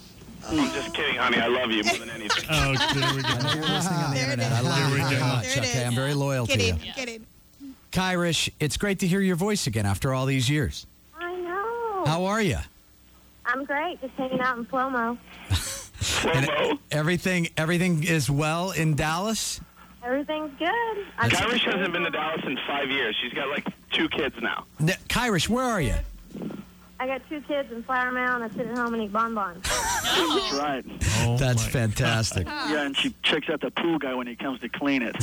I'm just kidding, honey. I love you more than anything. Oh, there we go. I know you're listening on the internet. I love you very much. Okay, I'm very loyal to you. Kidding, kidding. Kyrish, it's great to hear your voice again after all these years. I know. How are you? I'm great. Just hanging out in Flomo. And everything, everything is well in Dallas? Everything's good. I'm Kyrish hasn't been to Dallas in five years. She's got like two kids now. N- Kyrish, where are you? I got two kids in Flower Mound. I sit at home and eat bonbons. That's right. Oh, That's my fantastic. Yeah, and she checks out the pool guy when he comes to clean it.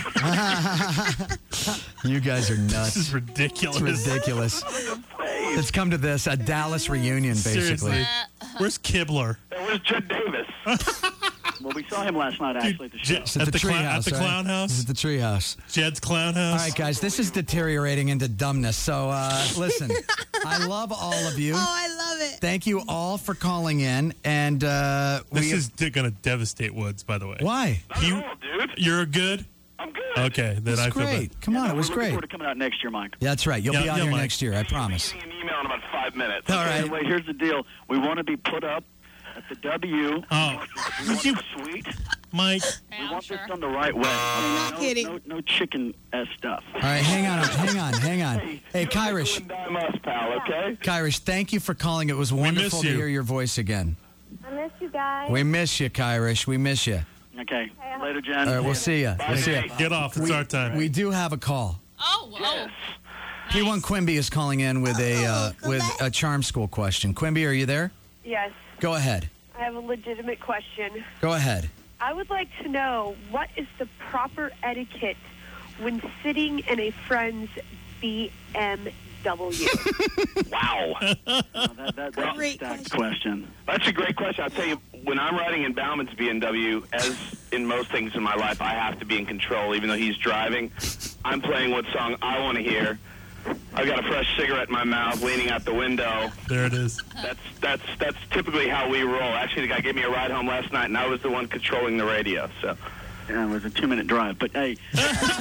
You guys are nuts. This is ridiculous. It's ridiculous. It's come to this, a Dallas reunion, basically. Seriously. Where's Kibler? Where's Judd Davis? Well, we saw him last night, actually, at the show. It's At at the, the cla- tree at house, the right? clown house? It's at the tree house. Jed's Clown House. All right, guys, this is deteriorating into dumbness. So, uh, listen, I love all of you. Oh, I love it. Thank you all for calling in. And uh, This we is d- going to devastate Woods, by the way. Why? You, dude. You're good? I'm good. Okay, then It's I feel great. bad. Come on, it was We're looking great. forward to coming out next year, Mike. Yeah, that's right. You'll Yeah, be out yeah, here Mike. next year, I promise. Getting an email in about five minutes. All right. Anyway, here's the deal. We want to be put up at the W. Oh, We want you, it sweet. Mike. We Yeah, want sure. this done the right way. not no, kidding. No, no chicken ass stuff. All right, hang on, hang on, hang on. Hey, Kyrish, Dime us, pal, okay? Kyrish, thank you for calling. It was wonderful to you. hear your voice again. I miss you guys. We miss you, Kyrish. We miss you. Okay. Later, Jen. All right, we'll see you. We'll see you. Get off. It's our time. We do have a call. Oh, oh. P one Quimby is calling in with a uh, with a charm school question. Quimby, are you there? Yes, Go ahead. I have a legitimate question. Go ahead. I would like to know what is the proper etiquette when sitting in a friend's B M W? Wow. Oh, that, that, that's a Great stacked question. question. That's a great question. I'll tell you, when I'm riding in Bauman's B M W, as in most things in my life, I have to be in control, even though he's driving. I'm playing what song I want to hear. I've got a fresh cigarette in my mouth, leaning out the window. There it is. That's that's that's typically how we roll. Actually, the guy gave me a ride home last night, and I was the one controlling the radio. So, Yeah, it was a two-minute drive. But, hey, to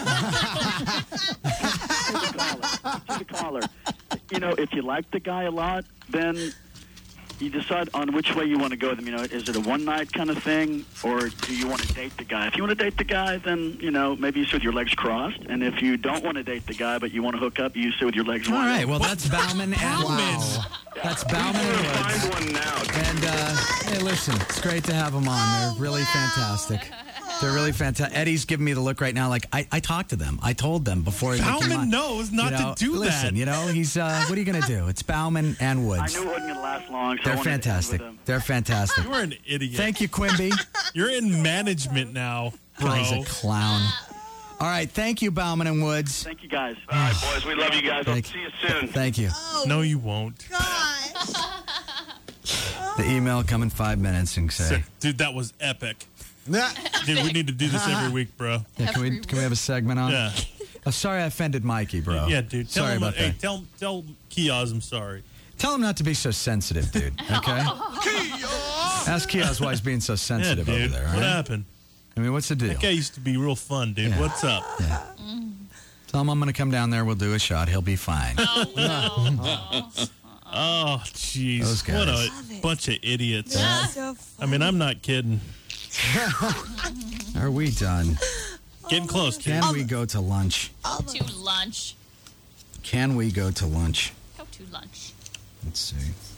the caller, you know, if you like the guy a lot, then you decide on which way you want to go with him. You know, is it a one-night kind of thing, or do you want to date the guy? If you want to date the guy, then, you know, maybe you sit with your legs crossed. And if you don't want to date the guy, but you want to hook up, you sit with your legs All wide right. open. Well, that's Bauman and Woods. That's Bauman and Woods. find one now. And uh, hey, listen, it's great to have them on. They're really fantastic. They're really fantastic. Eddie's giving me the look right now. Like I, I talked to them. I told them before. they came Bauman on. knows not You know, to do listen, that. you know, he's. Uh, what are you going to do? It's Bauman and I Woods. knew it wasn't going to last long, so I They're wanted to end fantastic. with him. They're fantastic. You're an idiot. Thank you, Quimby. You're in management now, bro. He's a clown. All right. Thank you, Bauman and Woods. Thank you, guys. All right, boys, we love you guys. I'll Thank- see you soon. Thank you. No, you won't. Gosh. The email come in five minutes and say, Dude, that was epic. Dude, we need to do this every week, bro. yeah, can we can we have a segment on? Yeah. Oh, sorry, I offended Mikey, bro. Yeah, dude. Tell Sorry him, about hey, that. tell tell Kiosk I'm sorry. Tell him not to be so sensitive, dude. Okay. Ask Kiosk why he's being so Yeah, sensitive dude. over there. all What right? happened? I mean, what's the deal? That guy used to be real fun, dude. Yeah. What's up? Yeah. Tell him I'm going to come down there. We'll do a shot. He'll be fine. Oh, jeez. Those What guys. a bunch of idiots. So I mean, I'm not kidding. Are we done? Getting close, kid. Can we go to lunch? To lunch. Can we go to lunch? Go to lunch. Let's see.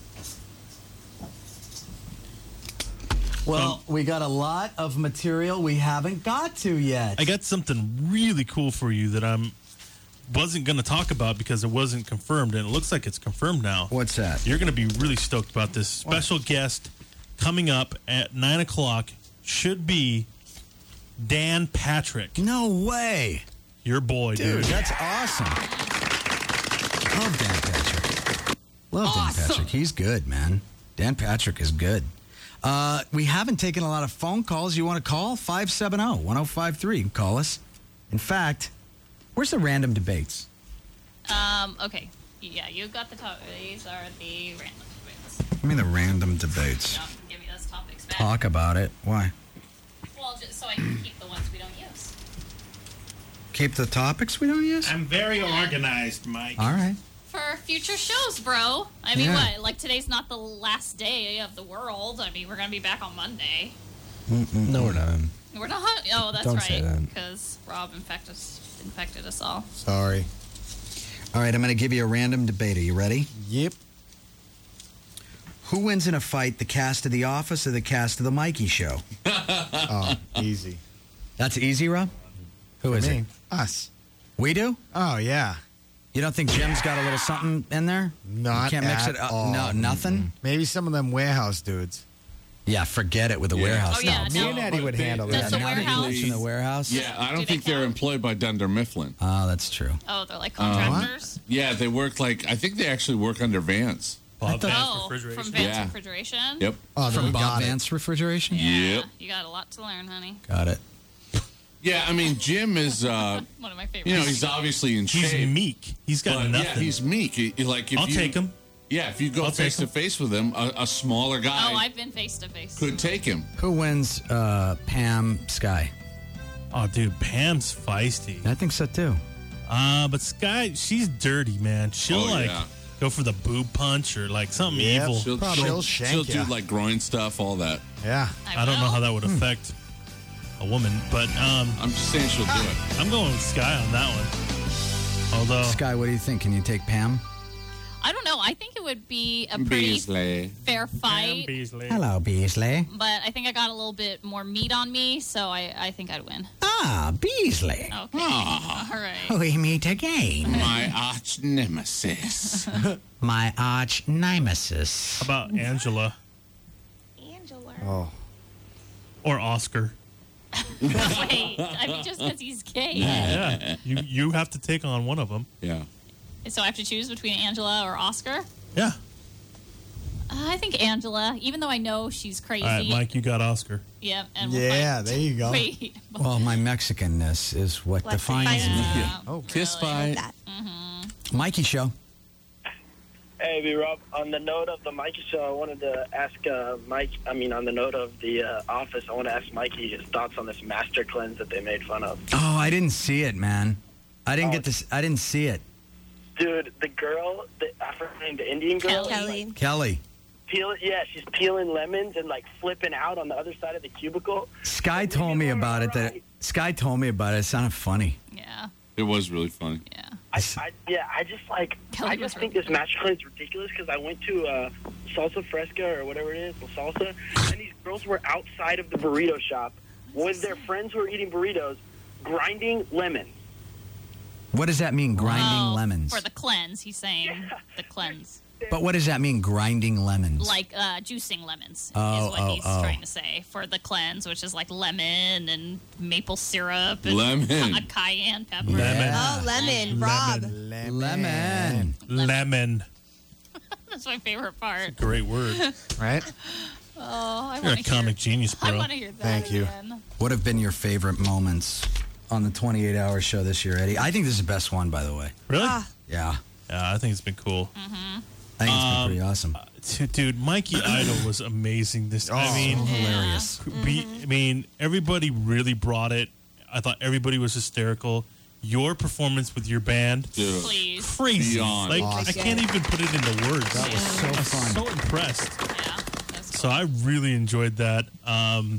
Well, we got a lot of material we haven't got to yet. I got something really cool for you that I'm wasn't going to talk about because it wasn't confirmed, and it looks like it's confirmed now. What's that? You're going to be really stoked about this. Special guest coming up at nine o'clock should be Dan Patrick. No way. Your boy, dude. Dude, that's awesome. Love Dan Patrick. Love Dan Patrick. He's good, man. Dan Patrick is good. Uh, we haven't taken a lot of phone calls. You want to call? five seven zero, one zero five three. Call us. In fact, where's the random debates? Um, okay. Yeah, you got the top. These are the random debates. Give me the random debates. No, give me those topics back. Talk about it. Why? Well, just so I can keep the ones we don't use. Keep the topics we don't use? I'm very organized, Mike. All right. For future shows, bro. I mean, Yeah. what? Like, today's not the last day of the world. I mean, we're going to be back on Monday. Mm-mm. No, we're not. We're not. Oh, that's Don't say right. that. Because Rob infected us, infected us all. Sorry. All right, I'm going to give you a random debate. Are you ready? Yep. Who wins in a fight, the cast of The Office or the cast of The Mikey Show? Oh, easy. That's easy, Rob? Who For is me. it? Us. We do? Oh, yeah. You don't think Jim's got a little something in there? Not You can't mix at it up. all. No, nothing? Maybe some of them warehouse dudes. Yeah, forget it with the Yeah. warehouse. Oh, yeah, no. Me and Eddie would handle Does that. the Now that he warehouse- lives in the warehouse? Yeah, I don't Do they think they're count? employed by Dunder Mifflin. Oh, that's true. Oh, they're like Uh, contractors? Yeah, they work like, I think they actually work under Vance. Bob Vance Oh, refrigeration. from Vance Yeah. Refrigeration? Yep. Oh, then From we Bob got it. Vance Refrigeration? Yeah, Yep. you got a lot to learn, honey. Got it. Yeah, I mean, Jim is, uh, One of my favorites. you know, he's obviously in He's shape. meek. He's got But, nothing. yeah, he's meek. He- he- like if I'll you, take him. Yeah, if you go I'll take face to him. face with him, a, a smaller guy Oh, I've been face to face. could take him. Who wins uh, Pam Sky? Oh, dude, Pam's feisty. I think so, too. Uh, but Sky, she's dirty, man. She'll Oh, like yeah. go for the boob punch or like something Yep. evil. She'll, Probably. she'll, She'll she'll shank do ya. like groin stuff, all that. Yeah. I don't know how that would Hmm. affect a woman, but um, I'm just saying she'll do it. I'm going with Sky on that one. Although Sky, what do you think? Can you take Pam? I don't know. I think it would be a pretty Beasley. fair Pam fight. Beasley. Hello, Beasley. But I think I got a little bit more meat on me, so I, I think I'd win. Ah, Beasley. Okay. Ah. All right. We meet again. My arch nemesis. My arch nemesis. How about Angela Angela. Oh. or Oscar? Wait, I mean, just because he's gay. Yeah, you you have to take on one of them. Yeah. So I have to choose between Angela or Oscar? Yeah. Uh, I think Angela, even though I know she's crazy. All right, Mike, you got Oscar. Yeah. And we'll Yeah, fight. there you go. Wait. Well, my Mexicanness is what Let's defines fight me. Yeah. Oh, Kiss Really? fight. Mikey Show. Hey, B Rob. On the note of the Mikey show, I wanted to ask uh, Mike. I mean, on the note of the uh, Office, I want to ask Mikey his thoughts on this master cleanse that they made fun of. Oh, I didn't see it, man. I didn't Oh. get this. I didn't see it. Dude, the girl, the African name, the Indian girl, Kelly. Kelly. peel, yeah, she's peeling lemons and like flipping out on the other side of the cubicle. Sky told me about it. That Sky told me about it. It sounded funny. Yeah. It was really funny. Yeah. I, I, yeah, I just like, Kelly I just was think really this master cleanse is ridiculous because I went to uh, Salsa Fresca or whatever it is, La Salsa, and these girls were outside of the burrito shop with their friends who were eating burritos, grinding lemons. What does that mean, grinding Oh, lemons? For the cleanse, he's saying the cleanse. But what does that mean, grinding lemons? Like uh, juicing lemons Oh, is what oh, he's oh. trying to say for the cleanse, which is like lemon and maple syrup and Lemon. ca- cayenne pepper. Lemon. Oh, lemon. Rob. Lemon. Lemon. Lemon. That's my favorite part. Great word. Right? Oh, I You're want a to hear. comic genius, I bro. want to hear that Thank you. again. What have been your favorite moments on the twenty-eight hour show this year, Eddie? I think this is the best one, by the way. Really? Ah. Yeah. Yeah, I think it's been cool. Mm-hmm. I think it's been Um, pretty awesome. Dude, dude, Mikey Idol was amazing. This, I Oh, mean, hilarious. be, I mean, everybody really brought it. I thought everybody was hysterical. Your performance with your band, Dude. Please. crazy. Beyond Like awesome. I can't even put it into words. That was so I'm fun. so impressed. Yeah. That's So I really enjoyed that. Um,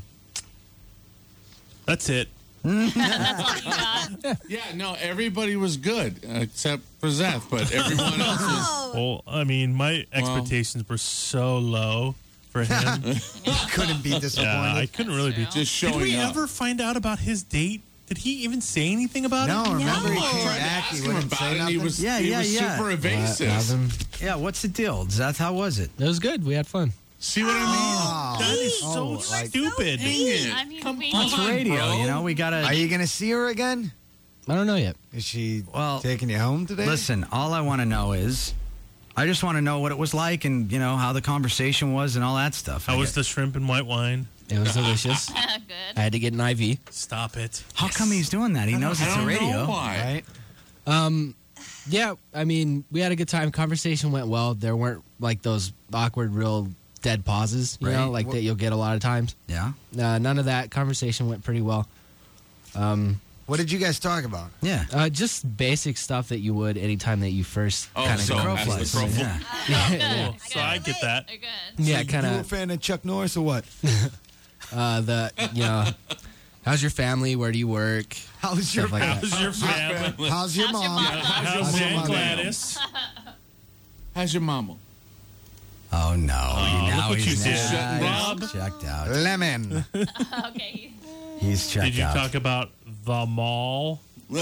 that's it. That's all you got. Yeah, no, everybody was good uh, except for Zeth, but everyone else was. Well, I mean, my expectations were so low for him. Couldn't be disappointed. Yeah, I couldn't really be. Just Did showing we up. ever find out about his date? Did he even say anything about No, it? remember he No. came Tried to back, ask he him wouldn't about say it, and nothing? he was, Yeah, he yeah, was yeah. super evasive. Nothing. Yeah, what's the deal? Zeth, how was it? It was good. We had fun. See what I Oh. That is so Oh, like- stupid. mean? Dang it. I mean, Come we- on, It's radio, bro. you know? We got Are to. you going to see her again? I don't know yet. Is she Well, taking you home today? Listen, all I want to know is. I just want to know what it was like and, you know, how the conversation was and all that stuff. How I was get- the shrimp and white wine? It was delicious. Good. I had to get an I V. Stop it. How come he's doing that? He knows I it's don't a radio. know why. Right? Um, yeah, I mean, we had a good time. Conversation went well. There weren't like those awkward, real dead pauses, you Right. know, like Wh- that you'll get a lot of times. Yeah. Uh, none of that. Conversation went pretty well. Um, What did you guys talk about? Yeah. Uh, just basic stuff that you would anytime that you first Oh, kind of so go as the flies. crow fl- Yeah. Oh, good. Yeah. Good. So I get that. Good. Yeah, So kind You a of fan of Chuck Norris or what? uh, the you know, how's your family? Where do you work? How's your Stuff like that. How's your family? How's your How's your mom? mama? How's How's your Aunt mama? Gladys? How's your mama? Oh, no. Oh, now look what he's you did. now Shutting he's down. checked out. Lemon. Okay. He's checked Did you out. talk about the mall?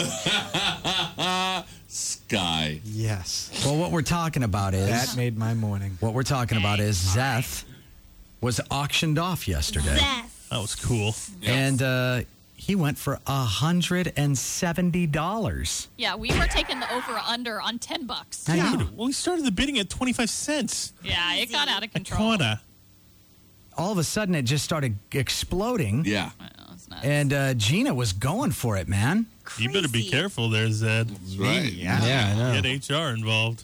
Sky. Yes. Well, what we're talking about is That made my morning. what we're talking about is Zeth was auctioned off yesterday, That was cool. and uh, he went for a hundred and seventy dollars. Yeah, we were taking the over under on ten bucks. Dude, well, we started the bidding at twenty-five cents. Yeah, it got out of A control. quarter. All of a sudden, it just started exploding, Yeah. Oh, it's nuts. and uh, Gina was going for it, man. You better be careful there, Zed. That's right. Yeah. Yeah, I know. Get H R involved.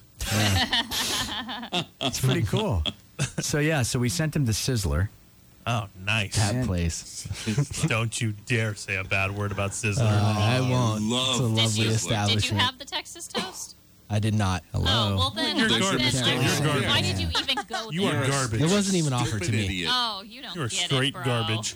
It's pretty cool. So yeah, so we sent him to Sizzler. Oh, nice. That place. Don't you dare say a bad word about Sizzler. Uh, I won't. love It's a Did lovely did, you, establishment. did you have the Texas toast? I did not. Hello. Oh, well then, You're then garbage. then You're garbage. why did you even go You there? are garbage. It wasn't even offered to Stupid me. idiot. Oh, you don't You're get straight it, bro. garbage.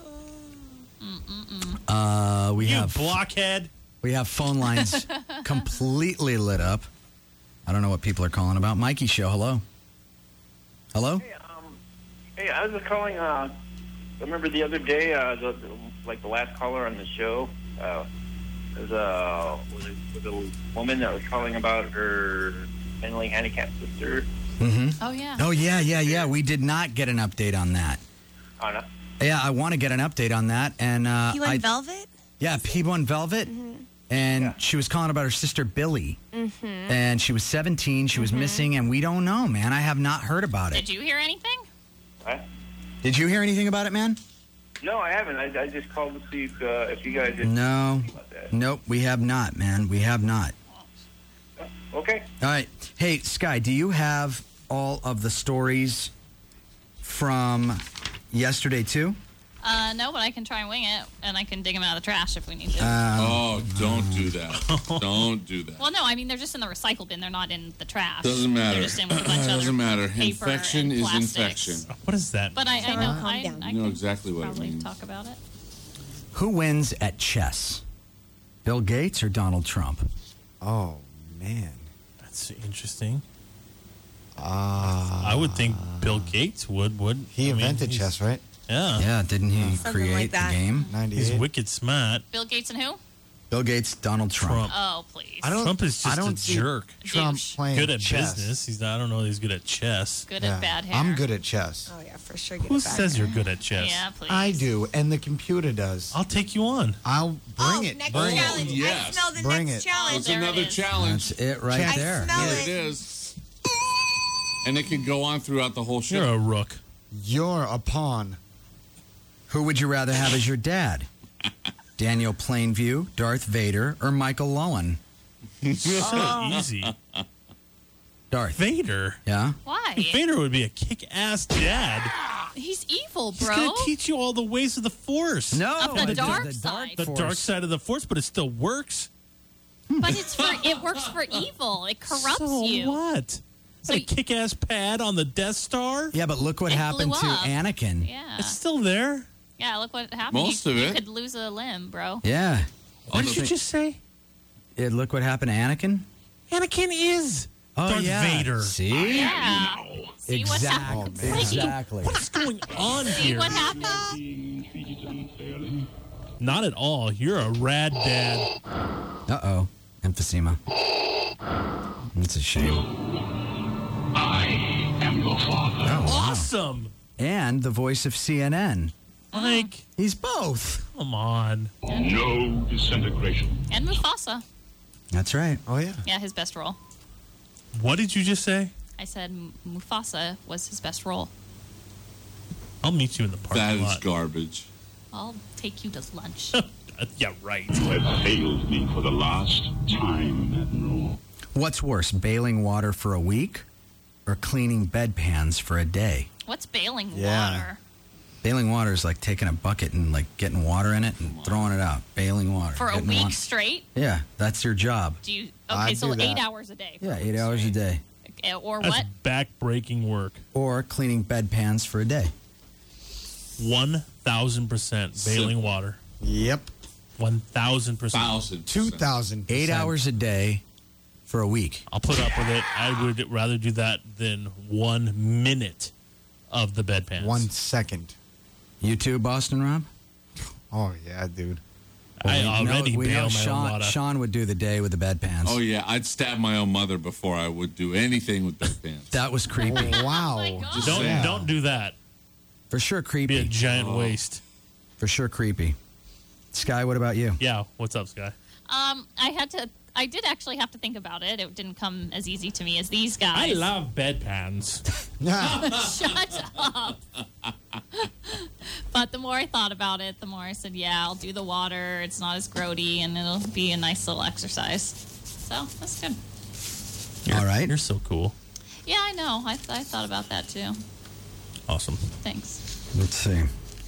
Uh, we You have blockhead. we have phone lines completely lit up. I don't know what people are calling about. Mikey Show. Hello. Hello. Hey, um, hey, I was just calling. Uh, remember the other day, uh, the, the, like the last caller on the show, uh, was a was, it, was a woman that was calling about her mentally handicapped sister. Mm-hmm. Oh yeah. Oh yeah, yeah, yeah. We did not get an update on that. Oh, no. Yeah, I want to get an update on that. And uh, P one I, Velvet? yeah, P one Velvet. And she was calling about her sister Billy. Mm-hmm. And she was seventeen. She was missing, and we don't know, man. I have not heard about it. Did you hear anything? What? Did you hear anything about it, man? No, I haven't. I, I just called to see if, uh, if you guys did. No. About that. Nope, we have not, man. We have not. Okay. All right. Hey, Sky, do you have all of the stories from yesterday, too? Uh, no, but I can try and wing it, and I can dig them out of the trash if we need to. Oh, don't do that. Don't do that. well, no, I mean they're just in the recycle bin. They're not in the trash. Doesn't matter. They're just in with a bunch of other Doesn't matter. paper Infection and is plastics. infection. What is that? But I, I Sarah, know calm I, down. I You know can exactly what it probably means. talk about it. Who wins at chess? Bill Gates or Donald Trump? Oh, man. That's interesting. Uh, I would think Bill Gates would, would. He I mean, invented he's- chess, right? Yeah. Yeah, didn't he Something create like that. the game? He's ninety-eight. wicked smart. Bill Gates and who? Bill Gates, Donald Trump. Trump. Oh, please. I don't, Trump is just I don't a see jerk. Trump Douche. playing Good at chess. business. He's not, I don't know that he's good at chess. Good Yeah. at bad hair. I'm good at chess. Oh, yeah, for sure. Get Who it back. says you're good at chess? Yeah, please. I do, and the computer does. I'll take you on. I'll bring oh, it. next Bring challenge. it. Yes. I smell the Bring next it. challenge. It's there it another is. challenge. That's it right I there. smell There it. it is. And it can go on throughout the whole show. You're a rook. You're a pawn. Who would you rather have as your dad? Daniel Plainview, Darth Vader, or Michael Lowen? So easy. Darth. Vader. Yeah? Why? Vader would be a kick-ass dad. He's evil, He's bro. going to teach you all the ways of the Force. No. Of the dark the side. The Force. dark side of the Force, but it still works. But it's for it works for evil. It corrupts so you. what? So a y- kick-ass pad on the Death Star? Yeah, but look what It happened blew to up. Anakin. Yeah. It's still there. Yeah, look what happened. Most you, of you it. could lose a limb, bro. Yeah. What did you just say? Yeah, look what happened to Anakin. Anakin is Oh, Darth yeah. Vader. See? Yeah. See what Exactly. happened? Exactly. What's going on See here? what happened? Not at all. You're a rad dad. Uh-oh. Emphysema. That's a shame. I am your father. Oh, wow. Awesome. And the voice of C N N. Mike, He's both. come on. No disintegration. And Mufasa. That's right. Oh, yeah. Yeah, his best role. What did you just say? I said M- Mufasa was his best role. I'll meet you in the parking That is lot. garbage. I'll take you to lunch. Yeah, right. You have failed me for the last time, Admiral. What's worse, bailing water for a week or cleaning bedpans for a day? What's bailing Yeah. water? Bailing water is like taking a bucket and like getting water in it and throwing it out. Bailing water. For a getting week water. straight? Yeah, that's your job. Do you? I Okay, so do eight that. hours a day. Yeah, eight hours a day. Okay, Or That's what? back-breaking work. Or cleaning bedpans for a day. one thousand percent bailing water. Yep. one thousand percent. Thousand. two thousand. Eight hours a day for a week. I'll put up with it. I would rather do that than one minute of the bedpans. One second. You too, Boston Rob? Oh, yeah, dude. I we already know, we bail know my Sean, own water. Sean would do the day with the bedpans. Oh, yeah. I'd stab my own mother before I would do anything with bedpans. That was creepy. Oh, wow. Just Don't saying. don't do that. For sure creepy. Be a giant Oh. waste. For sure creepy. Sky, what about you? Yeah. What's up, Sky? Um, I had to. I did actually have to think about it. It didn't come as easy to me as these I guys. love bedpans. Shut up. But the more I thought about it, the more I said, yeah, I'll do the water. It's not as grody, and it'll be a nice little exercise. So that's good. All right. You're so cool. Yeah, I know. I, I thought about that too. Awesome. Thanks. Let's see.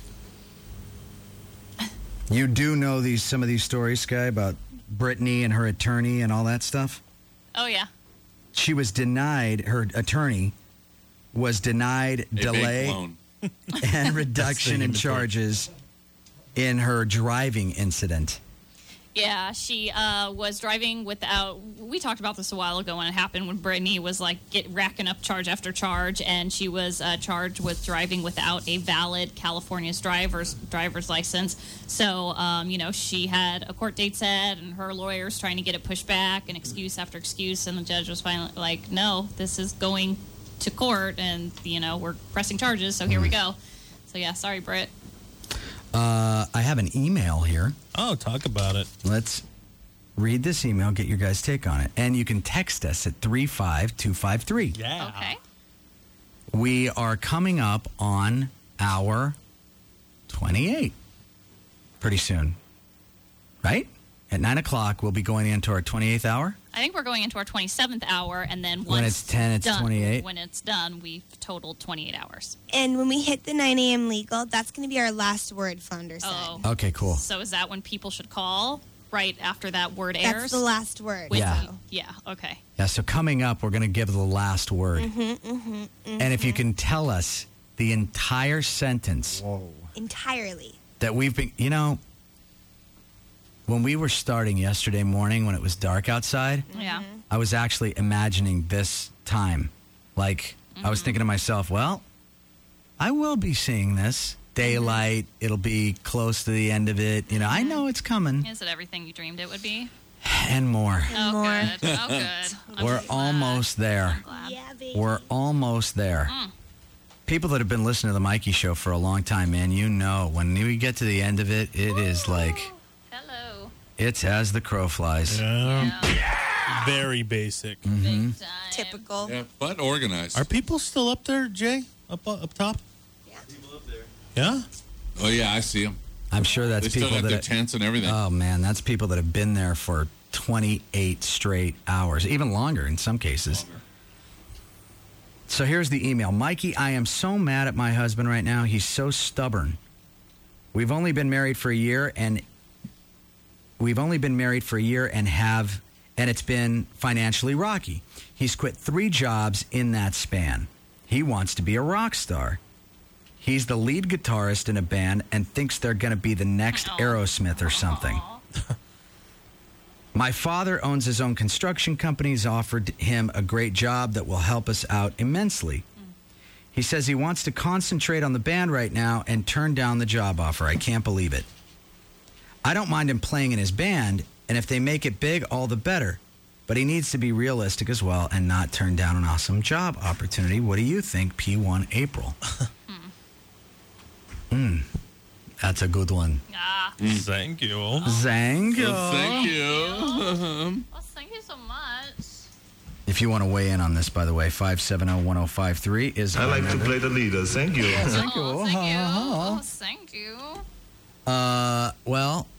You do know these some of these stories, Sky, about Brittany and her attorney and all that stuff? Oh, yeah. She was denied, her attorney was denied A big delay loan. and reduction in That's the charges in her driving incident. Yeah, she uh, was driving without. We talked about this a while ago when it happened. When Brittany was like get racking up charge after charge, and she was uh, charged with driving without a valid California's driver's driver's license. So, um, you know, she had a court date set, and her lawyers trying to get it pushed back, and excuse after excuse, and the judge was finally like, "No, this is going to court, and you know we're pressing charges. So here we go." So yeah, sorry, Britt. Uh, I have an email here. Oh, talk about it. Let's read this email, get your guys' take on it. And you can text us at three five two five three. Yeah. Okay. We are coming up on our twenty-eight pretty soon, right? At nine o'clock, we'll be going into our twenty-eighth hour. I think we're going into our twenty-seventh hour, and then once When it's ten, it's done, twenty-eight. When it's done, we've totaled twenty-eight hours. And when we hit the nine a.m. legal, that's going to be our last word, Flounder said. Oh. Okay, cool. So is that when people should call right after that word airs? That's the last word. With Yeah. you? Yeah, okay. Yeah, so coming up, we're going to give the last word. Mm-hmm, mm-hmm, mm-hmm. And if you can tell us the entire sentence Whoa. Entirely. that we've been, you know, when we were starting yesterday morning when it was dark outside, Yeah. I was actually imagining this time. Like, I was thinking to myself, well, I will be seeing this. Daylight, it'll be close to the end of it. You know, I know it's coming. Is it everything you dreamed it would be? And more. Oh, more. good. Oh, good. I'm We're glad. almost there. Glad. Yeah, baby. We're almost there. Mm. People that have been listening to the Mikey Show for a long time, man, you know, when we get to the end of it, it is like, Hello. it's as the crow flies. Yeah. Yeah. Very basic. Mm-hmm. Big time. Typical. Yeah, but organized. Are people still up there, Jay? Up up top? Yeah. Yeah. Oh, yeah, I see them. I'm sure that's They still people got that their tents and everything. Oh man, that's people that have been there for twenty-eight straight hours, even longer in some cases. So here's the email. Mikey, I am so mad at my husband right now. He's so stubborn. We've only been married for a year and we've only been married for a year and have and it's been financially rocky. He's quit three jobs in that span. He wants to be a rock star. He's the lead guitarist in a band and thinks they're going to be the next Aerosmith or something. My father owns his own construction company. He's offered him a great job that will help us out immensely. He says he wants to concentrate on the band right now and turn down the job offer. I can't believe it. I don't mind him playing in his band, and if they make it big, all the better. But he needs to be realistic as well and not turn down an awesome job opportunity. What do you think, P one April? Hmm. That's a good one. Ah. Thank you. Thank you. Well, thank you. Well, thank you so much. If you want to weigh in on this, by the way, five seven zero, one zero five three is I our like to number. play the leader. Thank you. Thank you. Oh, thank you. Oh, thank you. Uh, well,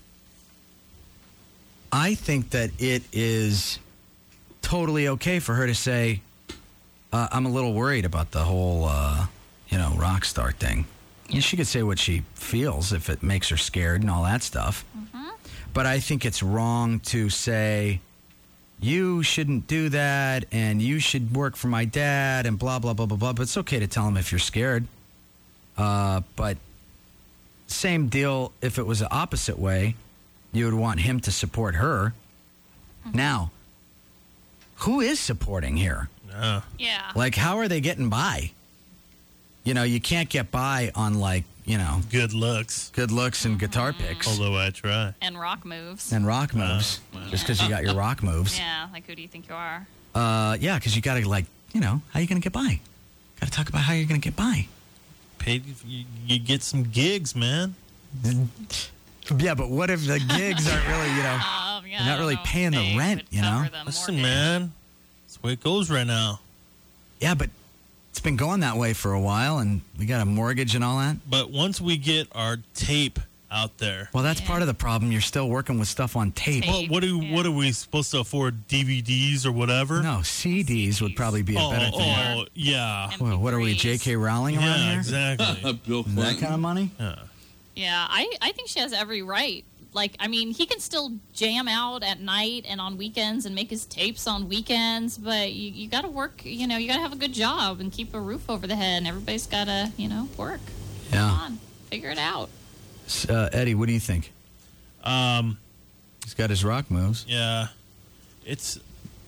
I think that it is totally okay for her to say, uh, I'm a little worried about the whole, uh, you know, rock star thing. And she could say what she feels if it makes her scared and all that stuff. Mm-hmm. But I think it's wrong to say, you shouldn't do that and you should work for my dad and blah, blah, blah, blah, blah. But it's okay to tell him if you're scared. Uh, but same deal if it was the opposite way. You would want him to support her. Mm-hmm. Now, who is supporting here? Yeah. Yeah. Like, how are they getting by? You know, you can't get by on, like, you know... Good looks. Good looks and guitar picks. Although I try. And rock moves. And rock moves. Wow. Wow. Just because you got your rock moves. Yeah, like who do you think you are? Uh, yeah, because you got to, like, you know, how you going to get by? Got to talk about how you're going to get by. Paid, you, you get some gigs, man. Yeah, but what if the gigs aren't really, you know, Um, yeah, they're not really paying the rent, you know? Listen, man. That's the way it goes right now. Yeah, but it's been going that way for a while, and we got a mortgage and all that. But once we get our tape out there. Well, that's part of the problem. You're still working with stuff on tape. Well, what do what are we supposed to afford? D V Ds or whatever? No, C Ds would probably be a oh, better thing. Oh, yeah. Well, what are we, J K Rowling around Yeah, here? exactly. Bill Is that kind of money? Yeah. Yeah, I, I think she has every right. Like, I mean, he can still jam out at night and on weekends and make his tapes on weekends, but you, you got to work, you know, you got to have a good job and keep a roof over the head, and everybody's got to, you know, work. Yeah. Come on, figure it out. Uh, Eddie, what do you think? Um, He's got his rock moves. Yeah. It's.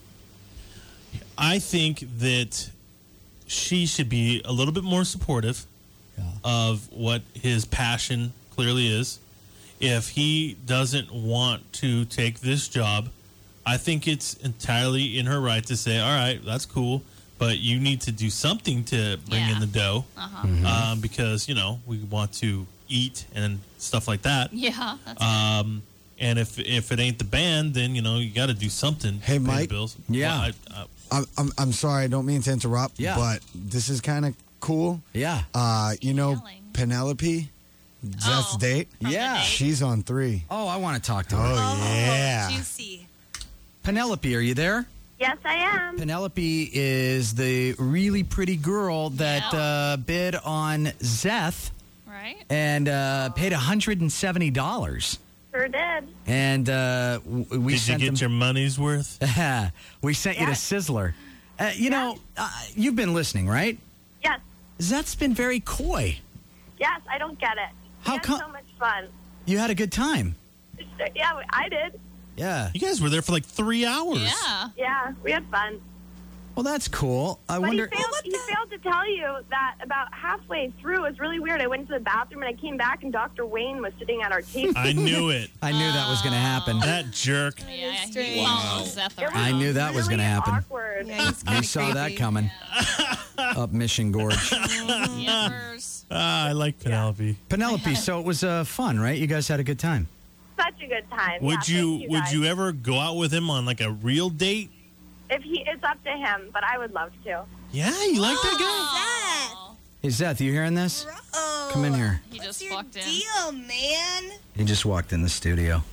I think that she should be a little bit more supportive of what his passion clearly is. If he doesn't want to take this job, I think it's entirely in her right to say, all right, that's cool, but you need to do something to bring in the dough. Uh-huh. Mm-hmm. um, because, you know, we want to eat and stuff like that. Yeah, that's Um, and if if it ain't the band, then, you know, you got to do something. Hey, to pay the Mike? bills. Yeah. Well, I, I, I'm, I'm, I'm sorry, I don't mean to interrupt, Yeah. but this is kind of cool. Yeah. Uh, you know, Penelope, Zeth's Oh, date? Yeah. She's on three. Oh, I want to talk to her. Oh, yeah. Juicy. Penelope, are you there? Yes, I am. Penelope is the really pretty girl that uh, bid on Zeth right. and uh, paid one hundred seventy dollars. Sure did. And uh, w- we did you sent get them- your money's worth? we sent you to Yes. Sizzler. Uh, you know, uh, you've been listening, right? Yes. Zeth's been very coy. Yes, I don't get it. How we had come- so much fun. You had a good time. Yeah, I did. Yeah. You guys were there for like three hours. Yeah. Yeah, we had fun. Well, that's cool. I But wonder. he failed, he failed to tell you that about halfway through, it was really weird. I went to the bathroom and I came back and Doctor Wayne was sitting at our table. I knew it. I knew that was going to happen. That jerk. Yeah, he follows Zeth around. I knew that was going to happen. Awkward. You saw that coming. Up Mission Gorge. Yuppers. Ah, I like Penelope. Penelope, so it was uh, fun, right? You guys had a good time. Such a good time. Would yeah, you, thank you would guys. you ever go out with him on like a real date? If he, it's up to him, but I would love to. Yeah, you like that Oh, Hey, Zeth, you hearing this? Oh, Come in here. he just your walked in. deal, man. He just walked in the studio.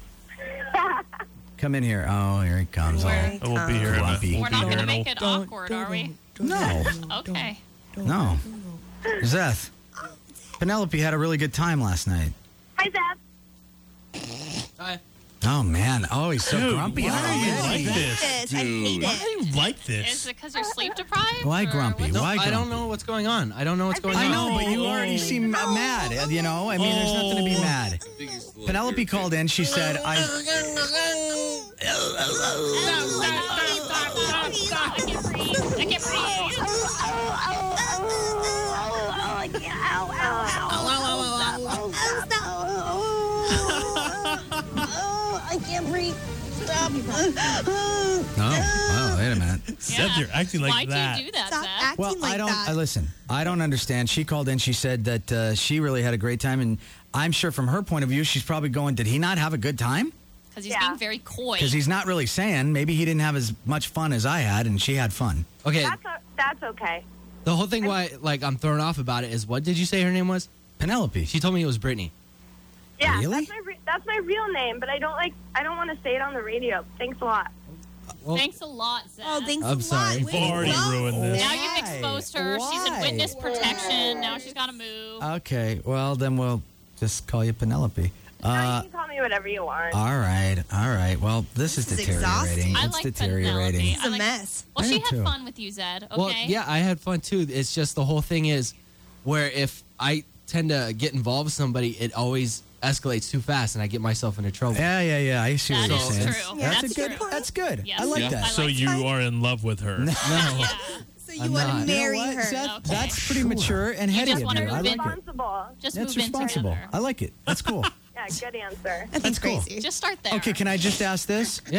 Come in here. Oh, here he comes. Here all he I won't be here. in a- Grumpy. won't We're be not here going to in a- make it awkward, are we? No, Okay. no. Zeth, Penelope had a really good time last night. Hi, Zeth. Hi. Oh, man. Oh, he's so Dude, grumpy why are you already. like this? This, I hate Why it. do you like Is this? it because you're sleep deprived? Why or grumpy? what's- No, Why I don't grumpy? know what's going on. I don't know what's going I on. know, but you already seem ma- mad. uh, You know, I mean, there's nothing to be mad. Penelope called in. She said, "I." I can't breathe. I can't breathe. I can't breathe. Stop. Oh, oh, wait a minute. Seth, you're acting like Why'd that. you do that, Stop Zeth? acting Well, like I don't. that. I listen. I don't understand. She called in. She said that uh, she really had a great time, and I'm sure from her point of view, she's probably going, "Did he not have a good time?" Because he's Yeah. being very coy. Because he's not really saying. Maybe he didn't have as much fun as I had, and she had fun. Okay, That's, a, that's okay. the whole thing why like I'm thrown off about it is what did you say her name was? Penelope. She told me it was Brittany. Yeah, Really? that's my re- that's my real name, but I don't like I don't want to say it on the radio. Thanks a lot. Thanks a lot, Zach. Oh, thanks I'm a sorry. lot. You've already ruined this. Now you've exposed her. She's in Why? witness protection. Now she's got to move. Okay, well, then we'll just call you Penelope. No, Uh, you can call me whatever you want. all right, all right. Well, this, This is is deteriorating. exhausting. I It's like deteriorating. Penelope. It's a mess. Well, I she do had too. fun with you, Zed. Okay. Well, yeah, I had fun too. It's just the whole thing is where if I tend to get involved with somebody, it always escalates too fast, and I get myself into trouble. Yeah, yeah, yeah. I see That what is you're saying. true. That's, That's a good. true. That's good. Yes. I like Yeah. that. I So like you that. are in love with her. No. Yeah. So you I'm want not. to You know marry what, her. Seth? Okay. That's pretty mature and You heady just of want you. to I move like in. it. Responsible. Just That's move in responsible. together. I like it. That's cool. Yeah, good answer. That's That's cool. crazy. Just start there. Okay, can I just ask this?